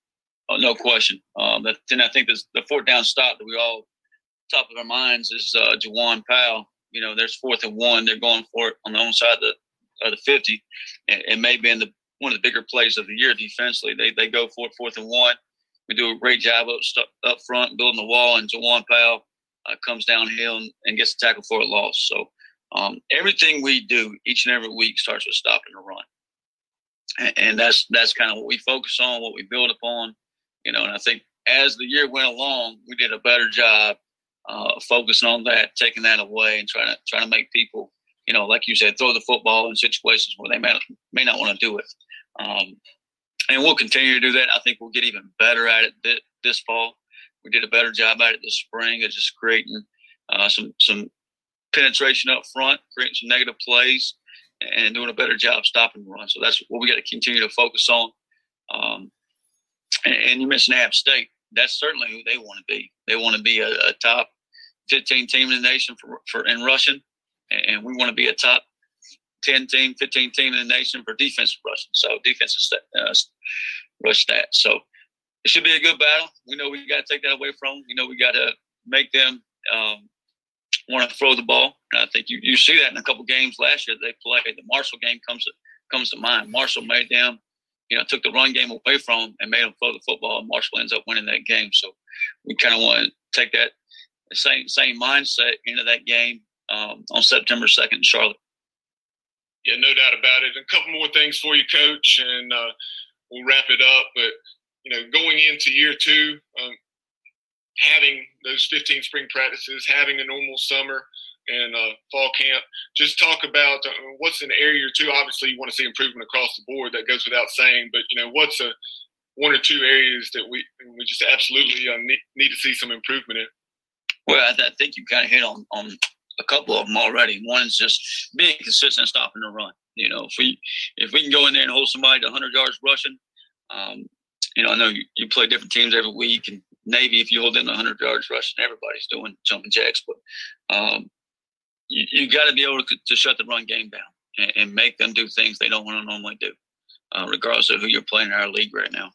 Oh, no question. Um, that, then I think this, the fourth down stop that we all top of our minds is uh, Jawan Powell. You know, there's fourth and one. They're going for it on the own side of the of the fifty. It, it may be in the one of the bigger plays of the year defensively. They they go for it fourth and one. We do a great job up up front building the wall, and Jawan Powell uh, comes downhill and, and gets the tackle for a loss. So um, everything we do each and every week starts with stopping the run, and, and that's that's kind of what we focus on, what we build upon. You know, and I think as the year went along, we did a better job uh, focusing on that, taking that away, and trying to trying to make people, you know, like you said, throw the football in situations where they may not, may not want to do it. Um, and we'll continue to do that. I think we'll get even better at it th- this fall. We did a better job at it this spring of just creating uh, some some penetration up front, creating some negative plays, and doing a better job stopping the run. So that's what we got to continue to focus on. Um, and, and you mentioned App State. That's certainly who they want to be. They want to be a, a top fifteen team in the nation for, for in rushing, and we want to be a top ten team, fifteen team in the nation for defensive rushing. So defensive uh, rush stats. So it should be a good battle. We know we got to take that away from them. We know we got to make them um, want to throw the ball. And I think you, you see that in a couple games last year that they played. The Marshall game comes to, comes to mind. Marshall made them, you know, took the run game away from them and made them throw the football, and Marshall ends up winning that game. So we kind of want to take that same same mindset into that game um, on September second in Charlotte.
Yeah, no doubt about it. A couple more things for you, Coach, and uh, we'll wrap it up. But, you know, going into year two, um, having those fifteen spring practices, having a normal summer and uh, fall camp, just talk about uh, what's an area or two. Obviously, you want to see improvement across the board. That goes without saying. But, you know, what's a one or two areas that we we just absolutely uh, need, need to see some improvement in?
Well, I, th- I think you kind of hit on, on a couple of them already. One is just being consistent, stopping the run. You know, if we if we can go in there and hold somebody to one hundred yards rushing, um, you know, I know you, you play different teams every week, and Navy, if you hold them to one hundred yards rushing, everybody's doing jumping jacks. But um, you, you got to be able to, to shut the run game down and, and make them do things they don't want to normally do, uh, regardless of who you're playing in our league right now.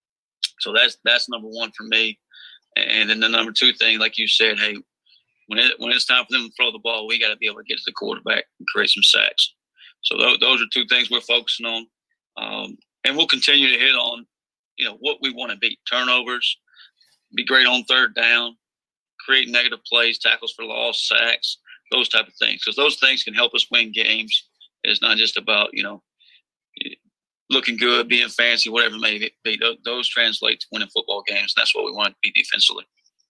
So that's that's number one for me. And then the number two thing, like you said, hey, when it when it's time for them to throw the ball, we got to be able to get to the quarterback and create some sacks. So those, those are two things we're focusing on. Um, and we'll continue to hit on, you know, what we want to be. Turnovers, be great on third down, create negative plays, tackles for loss, sacks, those type of things. Because those things can help us win games. It's not just about, you know, looking good, being fancy, whatever it may be. Those translate to winning football games. That's what we want to be defensively.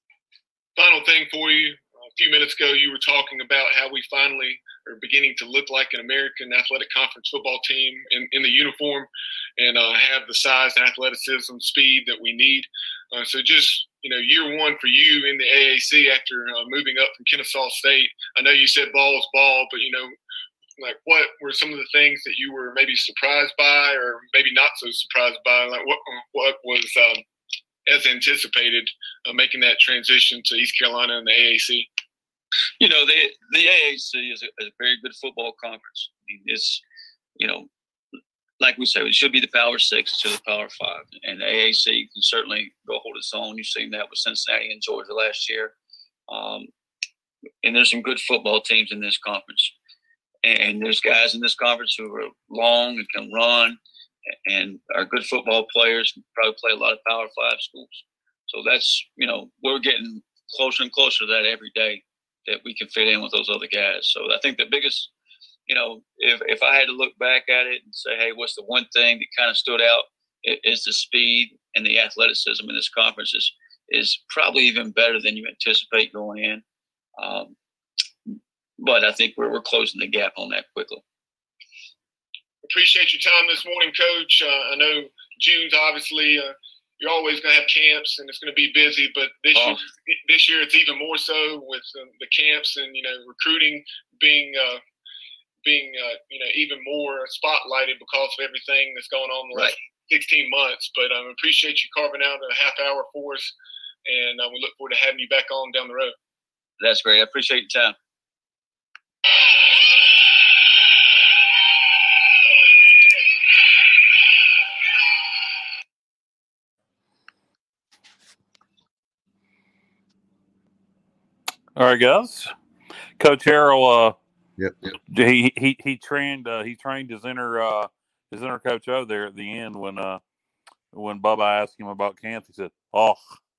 Final thing for you. A few minutes ago, you were talking about how we finally are beginning to look like an American Athletic Conference football team in, in the uniform and uh, have the size and athleticism, speed that we need. Uh, so just, you know, year one for you in the A A C after uh, moving up from Kennesaw State. I know you said ball is ball, but, you know, like what were some of the things that you were maybe surprised by or maybe not so surprised by? Like what what was um, as anticipated uh, making that transition to East Carolina and the A A C?
You know, the the A A C is a, is a very good football conference. I mean, it's, you know, like we say, it should be the Power Six to the Power Five. And the A A C can certainly go hold its own. You've seen that with Cincinnati and Georgia last year. Um, and there's some good football teams in this conference. And there's guys in this conference who are long and can run and are good football players, can probably play a lot of Power Five schools. So that's, you know, we're getting closer and closer to that every day, that we can fit in with those other guys. So I think the biggest, you know, if, if I had to look back at it and say, hey, what's the one thing that kind of stood out, it, is the speed and the athleticism in this conference is, is probably even better than you anticipate going in. Um, But I think we're we're closing the gap on that quickly.
Appreciate your time this morning, Coach. Uh, I know June's obviously uh, you're always going to have camps and it's going to be busy, but this oh. year this year it's even more so with um, the camps and you know recruiting being uh, being uh, you know even more spotlighted because of everything that's going on in the
right.
last sixteen months. But I um, appreciate you carving out a half hour for us, and uh, we look forward to having you back on down the road.
That's great. I appreciate your time.
All right, guys. Coach Harrell, uh,
Yep. yep.
he he he trained uh, he trained his inner uh, his inner coach O there at the end when uh, when Bubba asked him about Kansas. He said, "Oh,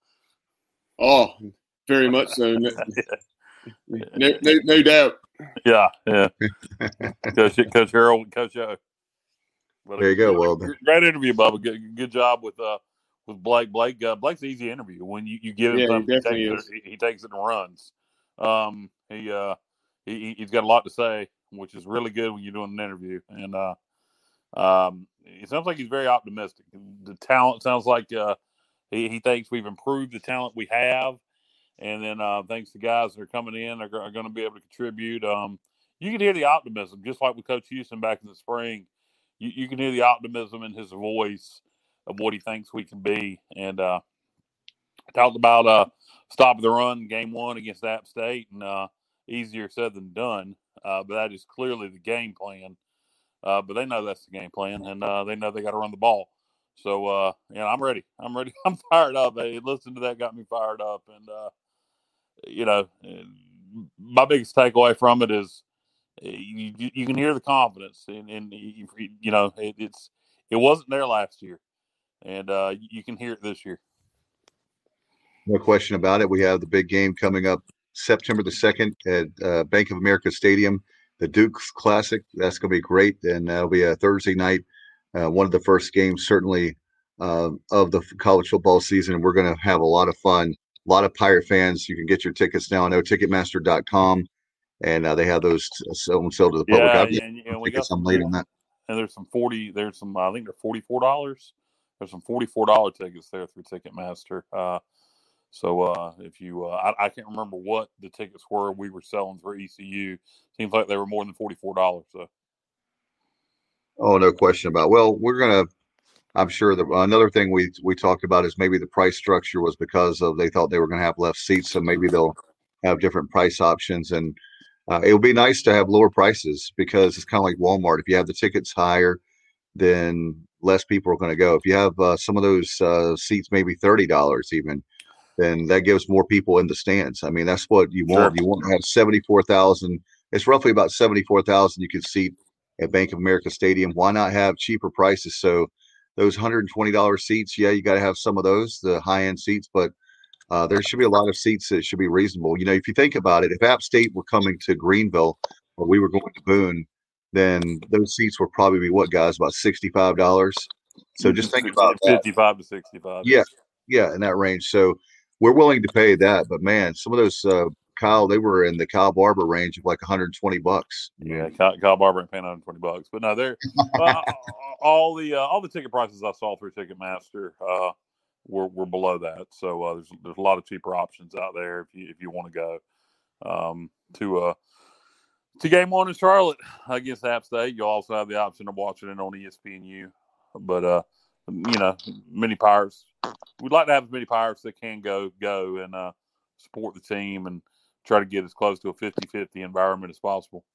oh, very much so. No, no, no, no doubt.
Yeah, yeah." Coach Coach Harrell, Coach O. But
There you go.
Good,
Well,
great interview, Bubba. Good, good job with uh with Blake. Blake uh, Blake's an easy interview. When you, you give him
Yeah, he
something, he
definitely
takes,
is.
it, he, he takes it and runs. Um, he uh he he's got a lot to say, which is really good when you're doing an interview. And uh, um, it sounds like he's very optimistic. The talent sounds like uh he, he thinks we've improved the talent we have, and then uh, thanks to guys that are coming in are, are going to be able to contribute. Um, you can hear the optimism, just like with Coach Houston back in the spring. You, you can hear the optimism in his voice of what he thinks we can be. And uh, talked about uh, stopping the run game one against App State, and uh, easier said than done. Uh, but that is clearly the game plan. Uh, but they know that's the game plan, and uh, they know they got to run the ball. So, uh, yeah, I'm ready. I'm ready. I'm fired up. Hey, listening to that got me fired up. And, uh, you know, my biggest takeaway from it is you, you can hear the confidence, and, and you, you know, it, it's it wasn't there last year, and uh, you can hear it this year.
No question about it. We have the big game coming up September the second at uh, Bank of America Stadium, the Dukes Classic. That's going to be great, and that'll be a Thursday night, uh, one of the first games certainly uh, of the college football season. We're going to have a lot of fun. A lot of Pirate fans. You can get your tickets now. I know Ticketmaster dot com, and uh, they have those sold to the public.
Yeah,
I've
and, and we got
some
some,
late on that.
And there's some forty. There's some. I think they're forty four dollars. There's some forty four dollar tickets there through Ticketmaster. Uh, so uh, if you, uh, I, I can't remember what the tickets were we were selling for E C U. Seems like they were more than forty four dollars. So.
Oh, no question about it. Well, we're gonna. I'm sure that another thing we we talked about is maybe the price structure was because of they thought they were going to have less seats, so maybe they'll have different price options, and uh, it would be nice to have lower prices because it's kind of like Walmart. If you have the tickets higher, then less people are going to go. If you have uh, some of those uh, seats, maybe thirty dollars even, then that gives more people in the stands. I mean, that's what you want. Sure. You want to have seventy-four thousand. It's roughly about seventy-four thousand you can seat at Bank of America Stadium. Why not have cheaper prices? So those one hundred twenty dollars seats, yeah, you got to have some of those, the high-end seats, but uh, there should be a lot of seats that should be reasonable. You know, if you think about it, if App State were coming to Greenville or we were going to Boone, then those seats would probably be what, guys, about sixty-five dollars. So just think about that.
fifty-five to sixty-five.
Yeah, yeah, in that range. So we're willing to pay that, but man, some of those uh, Kyle, they were in the Kyle Barber range of like one hundred twenty bucks.
Yeah, Kyle, Kyle Barber ain't paying one hundred twenty bucks, but no, they're uh, all the uh, all the ticket prices I saw through Ticketmaster uh, were were below that. So uh, there's there's a lot of cheaper options out there if you if you want to go um, to uh to game one in Charlotte against App State. You also have the option of watching it on E S P N U, but uh, you know, many Pirates. We'd like to have as many Pirates that can go go and uh, support the team and try to get as close to a fifty-fifty environment as possible.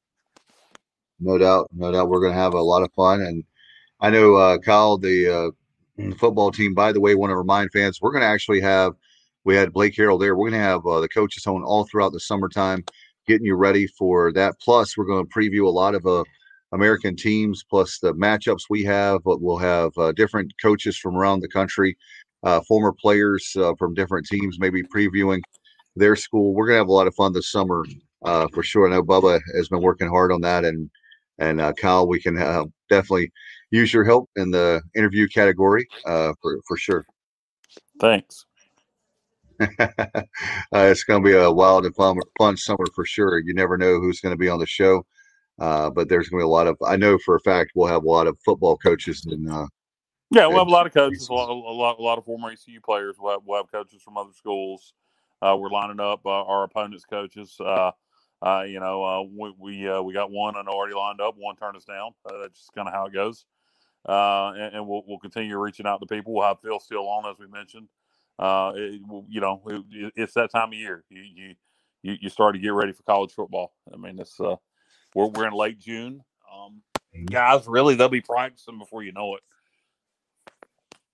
No doubt. No doubt. We're going to have a lot of fun. And I know, uh, Kyle, the uh, football team, by the way, want to remind fans, we're going to actually have, we had Blake Harrell there. We're going to have uh, the coaches on all throughout the summertime, getting you ready for that. Plus, we're going to preview a lot of uh, American teams, plus the matchups we have. But we'll have uh, different coaches from around the country, uh, former players uh, from different teams, maybe previewing their school. We're going to have a lot of fun this summer uh, for sure. I know Bubba has been working hard on that. And, and uh, Kyle, we can uh, definitely use your help in the interview category uh, for, for sure.
Thanks.
uh, it's going to be a wild and fun, fun summer for sure. You never know who's going to be on the show. Uh, but there's going to be a lot of, I know for a fact we'll have a lot of football coaches. And uh,
yeah, we'll have a lot of coaches, a lot, a lot, a lot of former E C U players. We'll have, we'll have coaches from other schools. Uh, we're lining up uh, our opponents' coaches. Uh, uh, you know, uh, we we, uh, we got one and already lined up. One turned us down. Uh, that's just kind of how it goes. Uh, and, and we'll we'll continue reaching out to people. We'll have Phil still on, as we mentioned. Uh, it, you know, it, it's that time of year. You, you you you start to get ready for college football. I mean, it's uh, we're we're in late June. Um, guys, really, they'll be practicing before you know it.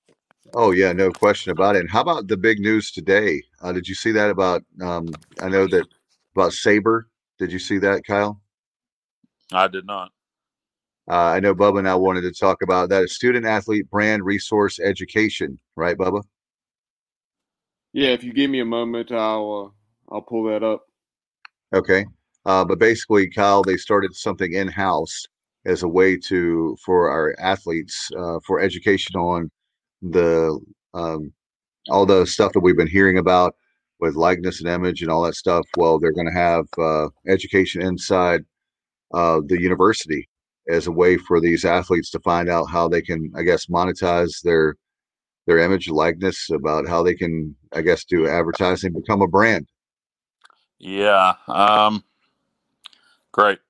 Oh yeah, no question about it. And how about the big news today? Uh, did you see that about? Um, I know that about Sabre. Did you see that, Kyle?
I did not.
Uh, I know Bubba and I wanted to talk about that. Student athlete brand resource education, right, Bubba?
Yeah, if you give me a moment, I'll uh, I'll pull that up.
Okay. Uh, but basically, Kyle, they started something in house as a way to for our athletes uh, for education on the um, all the stuff that we've been hearing about with likeness and image and all that stuff. Well, they're going to have uh, education inside uh, the university as a way for these athletes to find out how they can, I guess, monetize their their image likeness, about how they can, I guess, do advertising, become a brand.
Yeah. Um, great.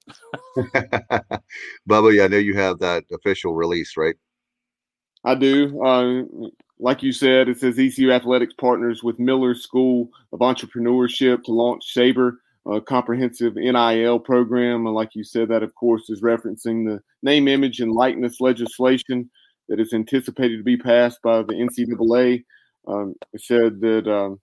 Bubba, yeah, I know you have that official release, right?
I do. Uh, like you said, it says E C U Athletics partners with Miller School of Entrepreneurship to launch Sabre, a comprehensive N I L program. And like you said, that, of course, is referencing the name, image, and likeness legislation that is anticipated to be passed by the N C double A. Um, it said that, um,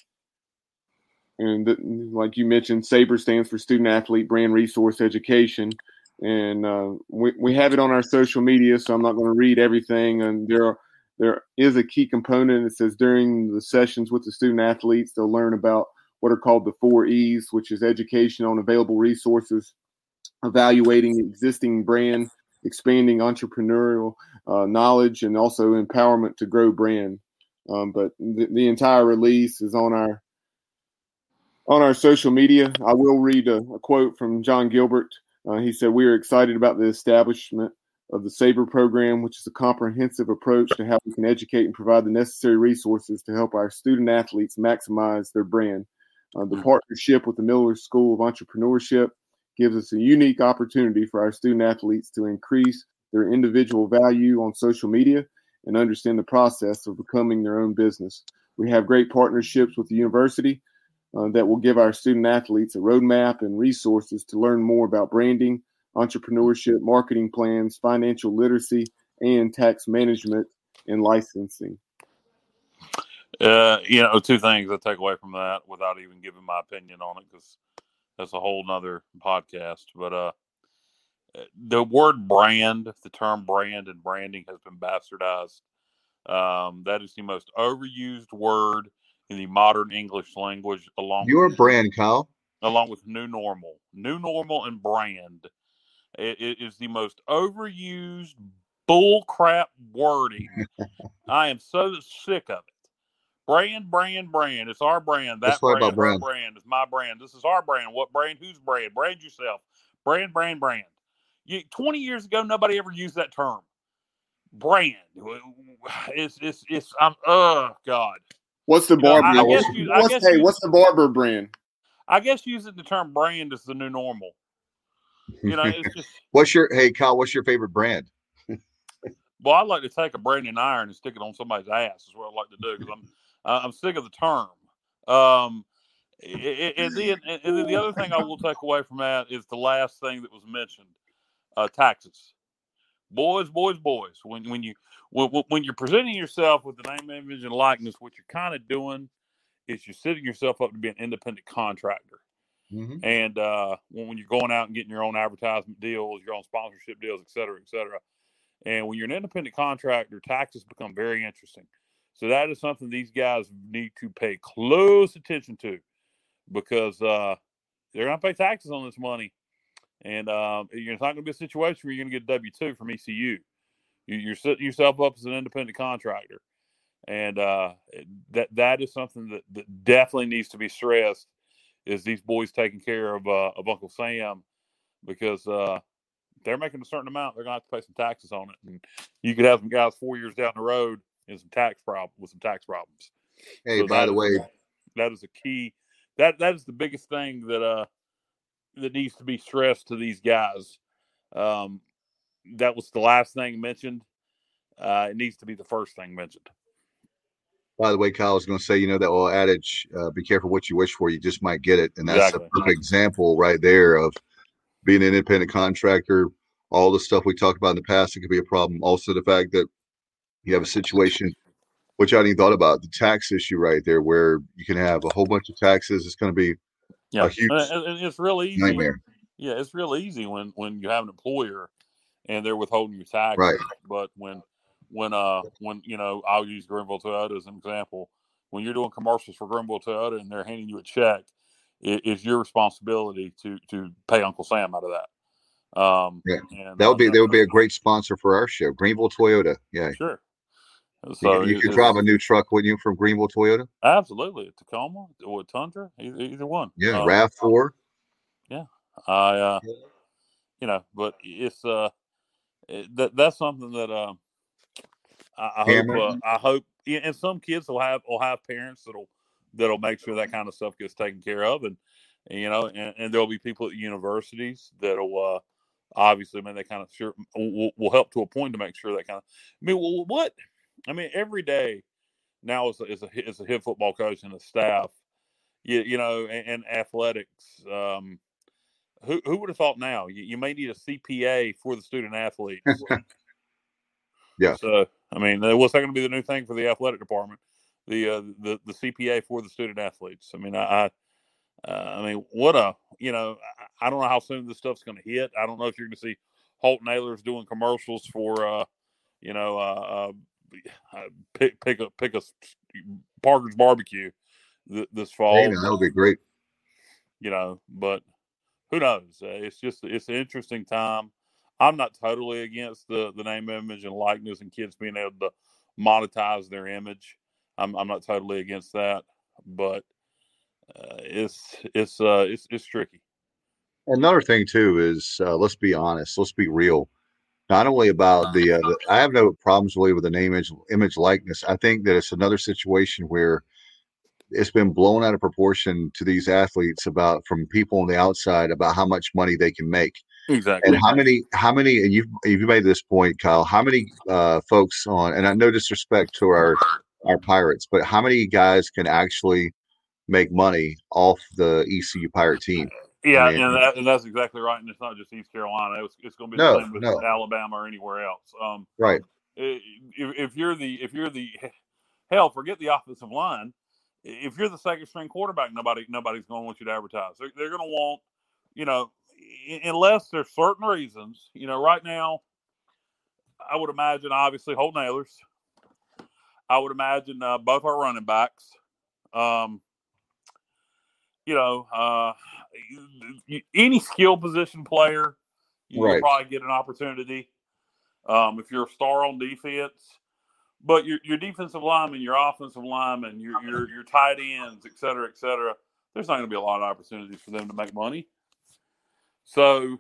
and th- like you mentioned, Sabre stands for Student Athlete Brand Resource Education. And uh, we, we have it on our social media, so I'm not going to read everything. And there are, there is a key component. It says during the sessions with the student athletes, they'll learn about what are called the four E's, which is education on available resources, evaluating existing brand, expanding entrepreneurial uh, knowledge, and also empowerment to grow brand. Um, but the, the entire release is on our on our social media. I will read a, a quote from John Gilbert. Uh, he said, "We are excited about the establishment of the Sabre program, which is a comprehensive approach to how we can educate and provide the necessary resources to help our student athletes maximize their brand. Uh, the partnership with the Miller School of Entrepreneurship gives us a unique opportunity for our student athletes to increase their individual value on social media and understand the process of becoming their own business. We have great partnerships with the university Uh, that will give our student athletes a roadmap and resources to learn more about branding, entrepreneurship, marketing plans, financial literacy, and tax management and licensing."
Uh, you know, two things I take away from that without even giving my opinion on it, because that's a whole nother podcast. But uh, the word brand, the term brand and branding has been bastardized. Um, that is the most overused word in the modern English language, along
Your
with
brand, Kyle.
along with new normal, new normal, and brand. It, it is the most overused bullcrap wording. I am so sick of it. Brand, brand, brand. It's our brand. That
That's right
brand,
about
her
brand.
brand is my brand. This is our brand. What brand? Whose brand? Brand yourself. Brand, brand, brand. You, twenty years ago, nobody ever used that term. Brand. It's it's it's. I'm. Oh God.
What's the
You know,
barber?
I, I guess you. I
what's,
guess
hey,
you,
what's the barber brand?
I guess using the term brand is the new normal. You know, it's just.
What's your hey, Kyle? What's your favorite brand?
Well, I'd like to take a branding iron and stick it on somebody's ass. Is what I'd like to do, because I'm uh, I'm sick of the term. Um, and then and then the other thing I will take away from that is the last thing that was mentioned: uh, taxes. Boys, boys, boys. When when you when, when you're presenting yourself with the name, image, and likeness, what you're kind of doing is you're setting yourself up to be an independent contractor.
Mm-hmm.
And uh, when, when you're going out and getting your own advertisement deals, your own sponsorship deals, et cetera, et cetera. And when you're an independent contractor, taxes become very interesting. So that is something these guys need to pay close attention to, because uh, they're going to pay taxes on this money. And um, it's not going to be a situation where you're going to get a W two from E C U. You're setting yourself up as an independent contractor. And uh, that that is something that, that definitely needs to be stressed, is these boys taking care of, uh, of Uncle Sam, because uh, they're making a certain amount, they're going to have to pay some taxes on it. And you could have some guys four years down the road in some tax problem with some tax problems.
Hey,
So
by the
is,
way,
that is a key. That that is the biggest thing that uh that needs to be stressed to these guys. Um, that was the last thing mentioned. Uh, it needs to be the first thing mentioned.
By the way, Kyle, I was going to say, you know, that old adage, uh, be careful what you wish for, you just might get it. And that's
Exactly.
a perfect example right there of being an independent contractor. All the stuff we talked about in the past, it could be a problem. Also, the fact that you have a situation which I hadn't even thought about, the tax issue right there, where you can have a whole bunch of taxes. It's going to be
yeah.
a huge
and, and it's real easy.
nightmare.
Yeah, it's real easy when, when you have an employer and they're withholding your taxes.
Right.
But when when uh when you know, I'll use Greenville Toyota as an example. When you're doing commercials for Greenville Toyota and they're handing you a check, it, it's your responsibility to to pay Uncle Sam out of that. Um,
yeah,
and,
that would be
uh,
that would be a great sponsor for our show, Greenville Toyota. Yeah,
sure. So
you, you
it,
could drive a new truck, wouldn't you, from Greenville Toyota?
Absolutely, Tacoma or Tundra, either, either one.
Yeah,
um,
RAV four.
Yeah, I, uh, you know, but it's uh, it, that that's something that uh, I, I hope uh, I hope, and some kids will have will have parents that'll that'll make sure that kind of stuff gets taken care of, and, and you know, and, and there'll be people at universities that'll uh, obviously, I mean, they kind of sure will, will help to a point to make sure that kind of. I mean, well, what? I mean, every day now as a as a, as a head football coach and a staff, you you know, and, and athletics. Um, who who would have thought now? You, you may need a C P A for the student athletes.
Yeah.
So I mean, what's that going to be the new thing for the athletic department? The uh, the the C P A for the student athletes. I mean, I. I Uh, I mean, what a, you know, I, I don't know how soon this stuff's going to hit. I don't know if you're going to see Holt Nailers doing commercials for, uh, you know, uh, uh, pick pick a pick a Parker's barbecue th- this fall.
Hey, that would be great.
You know, but who knows? Uh, it's just it's an interesting time. I'm not totally against the the name, image, and likeness, and kids being able to monetize their image. I'm I'm not totally against that, but. Uh, it's it's uh it's it's tricky.
Another thing too is uh, let's be honest, let's be real. Not only about the, uh, the, I have no problems really with the name, image, image likeness. I think that it's another situation where it's been blown out of proportion to these athletes about from people on the outside about how much money they can make.
Exactly.
And how many, how many, and you've you've made this point, Kyle. How many uh, folks on, and I no disrespect to our our Pirates, but how many guys can actually make money off the E C U Pirate team?
Yeah,
I mean,
and, that, and that's exactly right. And it's not just East Carolina; it's, it's going to be
no,
the same with
no.
Alabama or anywhere else. Um,
right.
If, if you're the if you're the hell, forget the offensive line. If you're the second string quarterback, nobody nobody's going to want you to advertise. They're, they're going to want, you know, unless there's certain reasons. You know, right now, I would imagine obviously Holt Nailers. I would imagine uh, both our running backs. Um, you know, uh, any skill position player, you'll
right.
probably get an opportunity. Um, if you're a star on defense, but your your defensive lineman, your offensive lineman, your your your tight ends, et cetera, et cetera, there's not going to be a lot of opportunities for them to make money. So,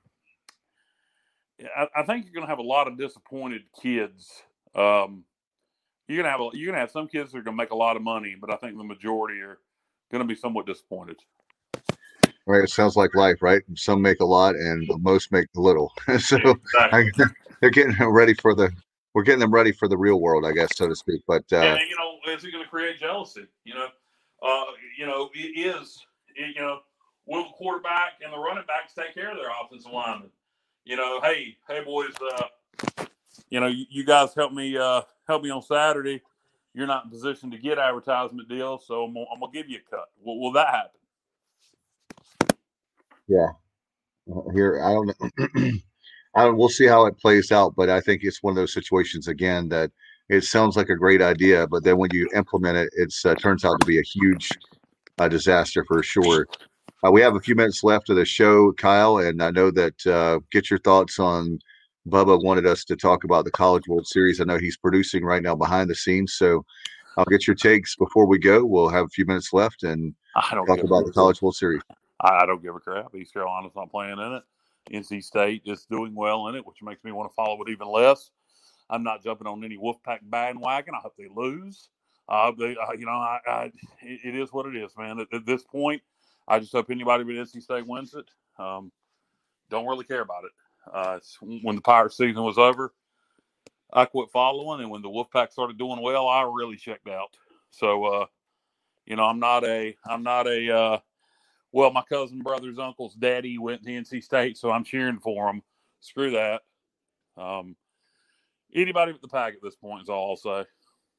I, I think you're going to have a lot of disappointed kids. Um, you're going to have a, you're going to have some kids that are going to make a lot of money, but I think the majority are going to be somewhat disappointed.
Right. It sounds like life, right? Some make a lot and most make a little. so
exactly.
I, they're getting ready for the, we're getting them ready for the real world, I guess, so to speak. But, uh,
and, you know, is it going to create jealousy? You know, uh, you know, it is, it, you know, will the quarterback and the running backs take care of their offensive linemen? You know, hey, hey boys, uh, you know, you, you guys help me, uh, help me on Saturday. You're not in position to get advertisement deals, so I'm, I'm gonna give you a cut. Will, will that happen?
Yeah. Here, I don't know. I don't. We'll see how it plays out, but I think it's one of those situations again that it sounds like a great idea, but then when you implement it, it uh, turns out to be a huge uh, disaster for sure. Uh, we have a few minutes left of the show, Kyle, and I know that uh, get your thoughts on. Bubba wanted us to talk about the College World Series. I know he's producing right now behind the scenes, so I'll get your takes before we go. We'll have a few minutes left and
I don't
talk about the College World Series.
I don't give a crap. East Carolina's not playing in it. N C State is doing well in it, which makes me want to follow it even less. I'm not jumping on any Wolfpack bandwagon. I hope they lose. Uh, they, uh, you know, I, I, it, it is what it is, man. At, at this point, I just hope anybody but N C State wins it. Um, don't really care about it. Uh, when the Pirate season was over, I quit following, and when the Wolfpack started doing well, I really checked out. So, uh, you know, I'm not a, I'm not a, uh, well, my cousin, brother's uncle's daddy went to N C State, so I'm cheering for him. Screw that. Um, anybody but the Pack at this point is all I'll say.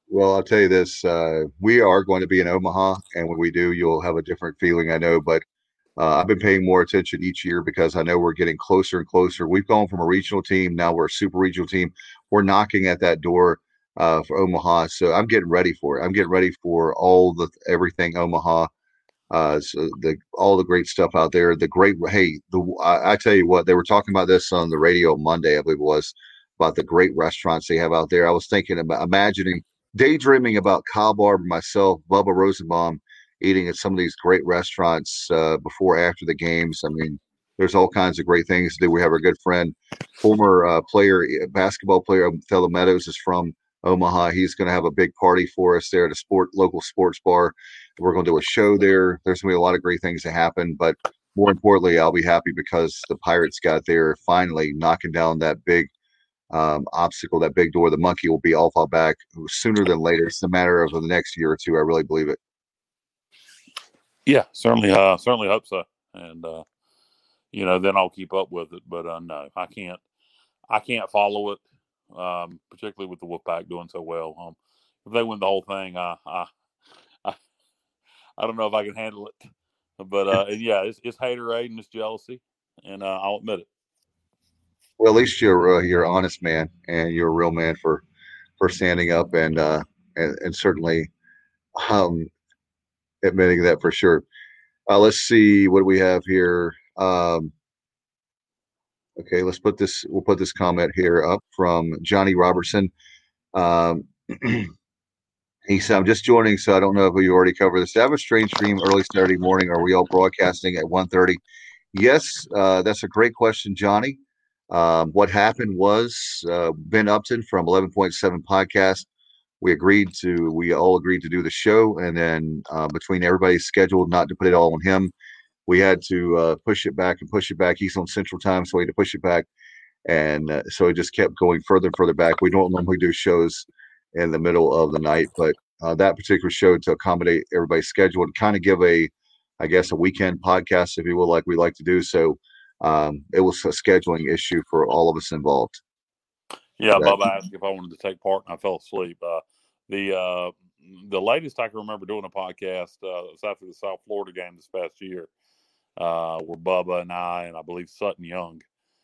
Well, I'll tell you this: uh, we are going to be in Omaha, and when we do, you'll have a different feeling, I know. But uh, I've been paying more attention each year because I know we're getting closer and closer. We've gone from a regional team, now we're a super regional team. We're knocking at that door uh, for Omaha, so I'm getting ready for it. I'm getting ready for all the everything Omaha. Uh, so the all the great stuff out there. The great hey, the I, I tell you what, they were talking about this on the radio Monday, I believe it was, about the great restaurants they have out there. I was thinking about imagining, daydreaming about Kyle Barber, myself, Bubba Rosenbaum, eating at some of these great restaurants uh, before, after the games. I mean, there's all kinds of great things to do. We have our good friend, former uh, player, basketball player, Othello Meadows is from Omaha. He's going to have a big party for us there at a sport local sports bar. We're going to do a show there. There's going to be a lot of great things to happen, but more importantly, I'll be happy because the Pirates got there finally, knocking down that big um, obstacle, that big door. The monkey will be off our back sooner than later. It's a matter of the next year or two. I really believe it.
Yeah, certainly, uh, certainly hope so. And uh, you know, then I'll keep up with it. But uh, no, I can't. I can't follow it, um, particularly with the Wolfpack doing so well. Um, if they win the whole thing, I, I, I, I don't know if I can handle it. But uh, yeah, it's, it's haterade and it's jealousy, and uh, I'll admit it.
Well, at least you're uh, you're an honest man, and you're a real man for for standing up and uh, and, and certainly um, admitting that for sure. Uh, let's see what do we have here. Um, okay, let's put this. We'll put this comment here up from Johnny Robertson. Um, he said, "I'm just joining, so I don't know if we already covered this. I have a strange dream early Saturday morning. Are we all broadcasting at one thirty? Yes, uh, that's a great question, Johnny. Um, what happened was uh, Ben Upton from eleven point seven Podcast. We agreed to, we all agreed to do the show, and then uh, between everybody's scheduled not to put it all on him, we had to uh, push it back and push it back. He's on Central Time, so we had to push it back, and uh, so it just kept going further and further back. We don't normally do shows in the middle of the night, but uh, that particular show, to accommodate everybody's schedule and kind of give a, I guess, a weekend podcast, if you will, like we like to do. So um, it was a scheduling issue for all of us involved.
Yeah, Bob asked if I wanted to take part, and I fell asleep. Uh, the uh, the latest I can remember doing a podcast uh, was after the South Florida game this past year, uh, where Bubba and I, and I believe Sutton Young,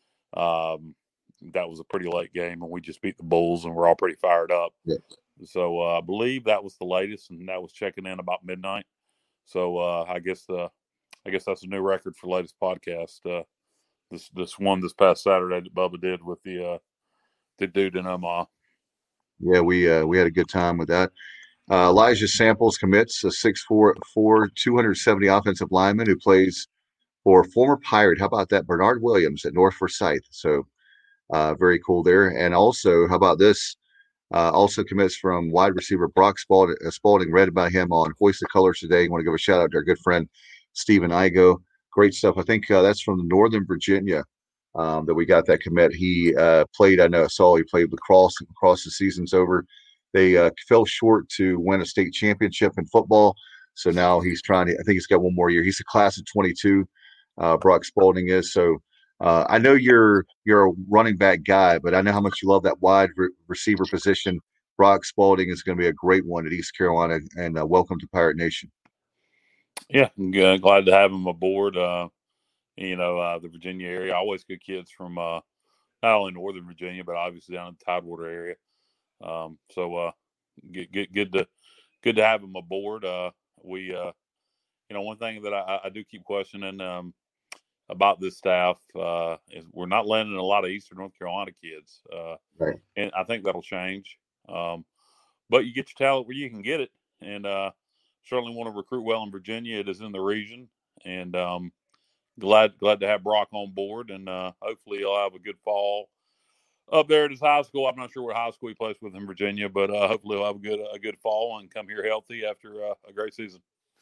um, that was a pretty late game, and we just beat the Bulls, and we're all pretty fired up.
Yeah.
So uh, I believe that was the latest, and that was checking in about midnight. So uh, I guess uh, I guess that's a new record for latest podcast. Uh, this this one this past Saturday that Bubba did with the uh, the dude in Omaha.
Yeah, we uh, we had a good time with that. Uh, Elijah Samples commits, a six foot four, two hundred seventy offensive lineman who plays for former Pirate. How about that? Bernard Williams at North Forsyth. So uh, very cool there. And also, how about this? Uh, also commits from wide receiver Brock Spalding. Uh, Spalding read about him on Hoist the Colors today. I want to give a shout out to our good friend Stephen Igo. Great stuff. I think uh, that's from Northern Virginia. Um, that we got that commit. He uh, played, I know, I saw he played lacrosse across the season's over. They uh, fell short to win a state championship in football. So now he's trying to, I think he's got one more year. He's a class of twenty-two, uh, Brock Spalding is. So uh, I know you're you're a running back guy, but I know how much you love that wide re- receiver position. Brock Spalding is going to be a great one at East Carolina, and uh, welcome to Pirate Nation.
Yeah, I'm glad to have him aboard. Uh, You know, uh, the Virginia area. Always good kids from uh, not only Northern Virginia, but obviously down in the Tidewater area. Um, so uh, good, good, good to good to have them aboard. Uh, we, uh, you know, one thing that I, I do keep questioning um, about this staff uh, is we're not landing a lot of Eastern North Carolina kids, uh,
right.
And I think that'll change. Um, but you get your talent where you can get it, and uh, certainly want to recruit well in Virginia. It is in the region, and um, Glad glad to have Brock on board, and uh, hopefully he'll have a good fall up there at his high school. I'm not sure what high school he plays with in Virginia, but uh, hopefully he'll have a good a good fall and come here healthy after uh, a great season.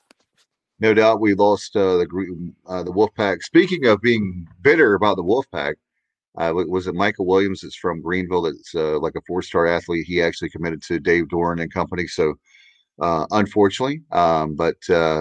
No doubt we lost uh, the uh, the Wolfpack. Speaking of being bitter about the Wolfpack, uh, was it Michael Williams? It's from Greenville. That's uh, like a four-star athlete. He actually committed to Dave Doran and company. So uh, unfortunately, um, but uh,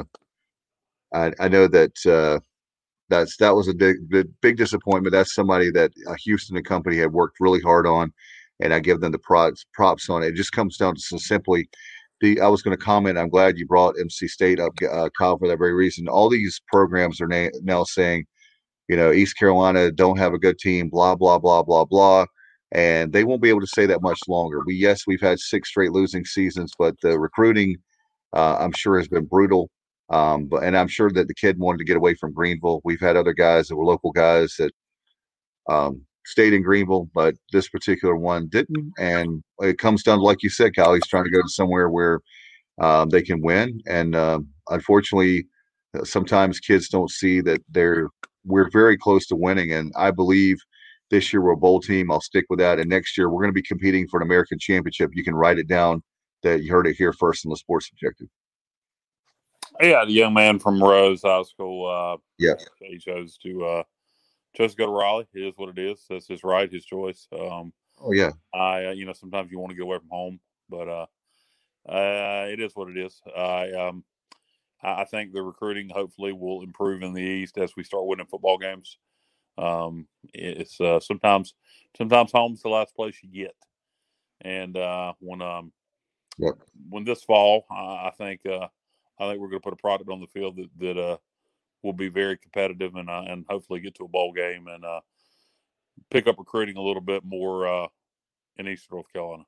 I, I know that. Uh, That's that was a big, big, big disappointment. That's somebody that uh, Houston and company had worked really hard on, and I give them the props props on it. It just comes down to so simply the. I was going to comment. I'm glad you brought M C State up, uh, Kyle, for that very reason. All these programs are na- now saying, you know, East Carolina don't have a good team, blah blah blah blah blah, and they won't be able to say that much longer. We yes, we've had six straight losing seasons, but the recruiting, uh, I'm sure, has been brutal. Um, but and I'm sure that the kid wanted to get away from Greenville. We've had other guys that were local guys that um, stayed in Greenville, but this particular one didn't. And it comes down to, like you said, Kyle, he's trying to go to somewhere where um, they can win. And um, unfortunately, sometimes kids don't see that they're we're very close to winning. And I believe this year we're a bowl team. I'll stick with that. And next year we're going to be competing for an American championship. You can write it down that you heard it here first in the Sports Objective.
Yeah, the young man from Rose High School. Uh,
yeah,
he chose to uh, chose to go to Raleigh. It is what it is. That's his right, his choice. Um,
oh yeah.
I, uh, you know, sometimes you want to get away from home, but uh, uh, it is what it is. I, um, I think the recruiting hopefully will improve in the East as we start winning football games. Um, it's uh, sometimes sometimes home's the last place you get, and uh, when um,
yep.
when this fall, I, I think. Uh, I think we're going to put a product on the field that, that uh, will be very competitive and uh, and hopefully get to a bowl game and uh, pick up recruiting a little bit more uh, in Eastern North Carolina.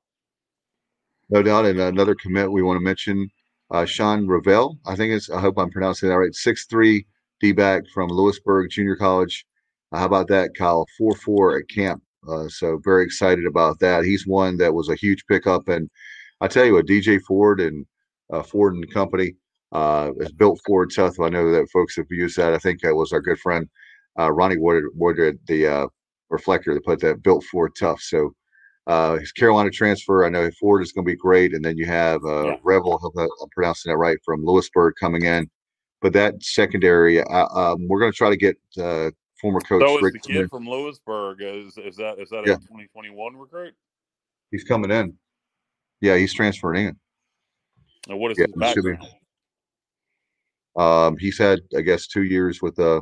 No doubt. And another commit we want to mention, uh, Sean Ravel, I think it's, I hope I'm pronouncing that right, six three D-back from Lewisburg Junior College. Uh, how about that, Kyle? four four at camp. Uh, so very excited about that. He's one that was a huge pickup. And I tell you what, D J Ford and uh, Ford and Company, Uh, it's built Ford tough. I know that folks have used that. I think that was our good friend uh, Ronnie Ward, Ward at the uh, Reflector that put that built Ford tough. So uh, his Carolina transfer, I know Ford is going to be great. And then you have uh,
yeah.
Revel, I'm pronouncing that right, from Lewisburg coming in. But that secondary, uh, um, we're going to try to get uh, former coach
so
Rick.
So is the kid Smith. From Lewisburg, is, is that is that
yeah.
a twenty twenty-one recruit?
He's coming in. Yeah, he's transferring in.
And what is
yeah,
his background?
Um, he's had, I guess, two years with uh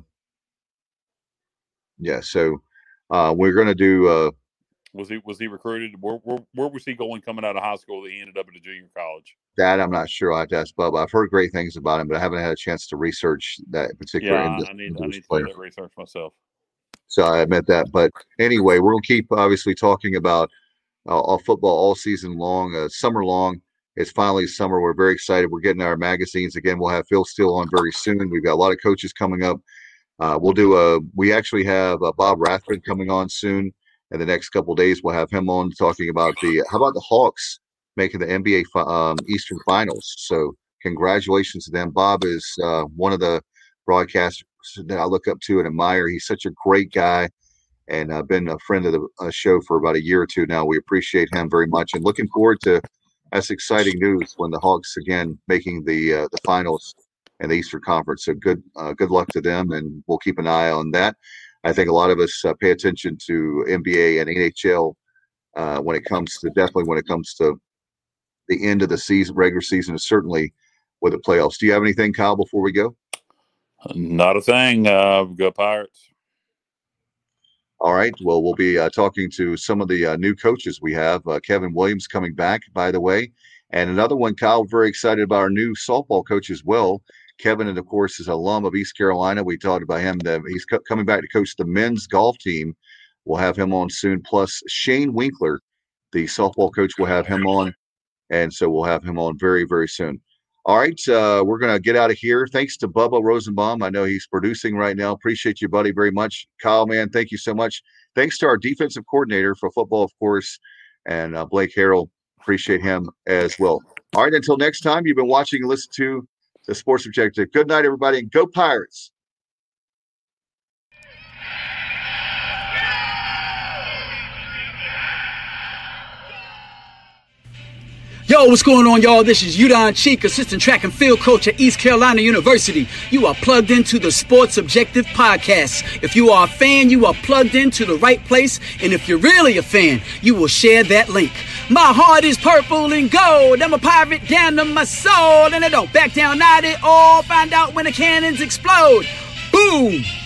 yeah. So uh, we're going to do. Uh,
was he was he recruited? Where, where where was he going coming out of high school that he ended up at a junior college?
That I'm not sure. I have to ask Bubba. I've heard great things about him, but I haven't had a chance to research that particular.
Yeah,
ind-
I need I need to do that research myself.
So I admit that, but anyway, we're going to keep obviously talking about uh, all football all season long, uh, summer long. It's finally summer. We're very excited. We're getting our magazines again. We'll have Phil Steele on very soon. We've got a lot of coaches coming up. Uh, we'll do a. We actually have uh, Bob Rathbun coming on soon. In the next couple of days, we'll have him on talking about the. How about the Hawks making the N B A um, Eastern Finals? So congratulations to them. Bob is uh, one of the broadcasters that I look up to and admire. He's such a great guy, and I've uh, been a friend of the uh, show for about a year or two now. We appreciate him very much, and looking forward to. That's exciting news when the Hawks again making the uh, the finals in the Eastern Conference. So good uh, good luck to them, and we'll keep an eye on that. I think a lot of us uh, pay attention to N B A and N H L uh, when it comes to definitely when it comes to the end of the season, regular season, and certainly with the playoffs. Do you have anything, Kyle, before we go?
Not a thing. Uh, go Pirates.
All right. Well, we'll be uh, talking to some of the uh, new coaches we have. Uh, Kevin Williams coming back, by the way. And another one, Kyle, very excited about our new softball coach as well. Kevin, and of course, is an alum of East Carolina. We talked about him. That he's co- coming back to coach the men's golf team. We'll have him on soon. Plus, Shane Winkler, the softball coach, will have him on. And so we'll have him on very, very soon. All right, uh, we're going to get out of here. Thanks to Bubba Rosenbaum. I know he's producing right now. Appreciate you, buddy, very much. Kyle, man, thank you so much. Thanks to our defensive coordinator for football, of course, and uh, Blake Harrell. Appreciate him as well. All right, until next time, you've been watching and listening to The Sports Objective. Good night, everybody, and go Pirates.
Yo, what's going on, y'all? This is Udon Cheek, assistant track and field coach at East Carolina University. You are plugged into the Sports Objective podcast. If you are a fan, you are plugged into the right place. And if you're really a fan, you will share that link. My heart is purple and gold. I'm a pirate down to my soul. And I don't back down, not at all. Find out when the cannons explode. Boom!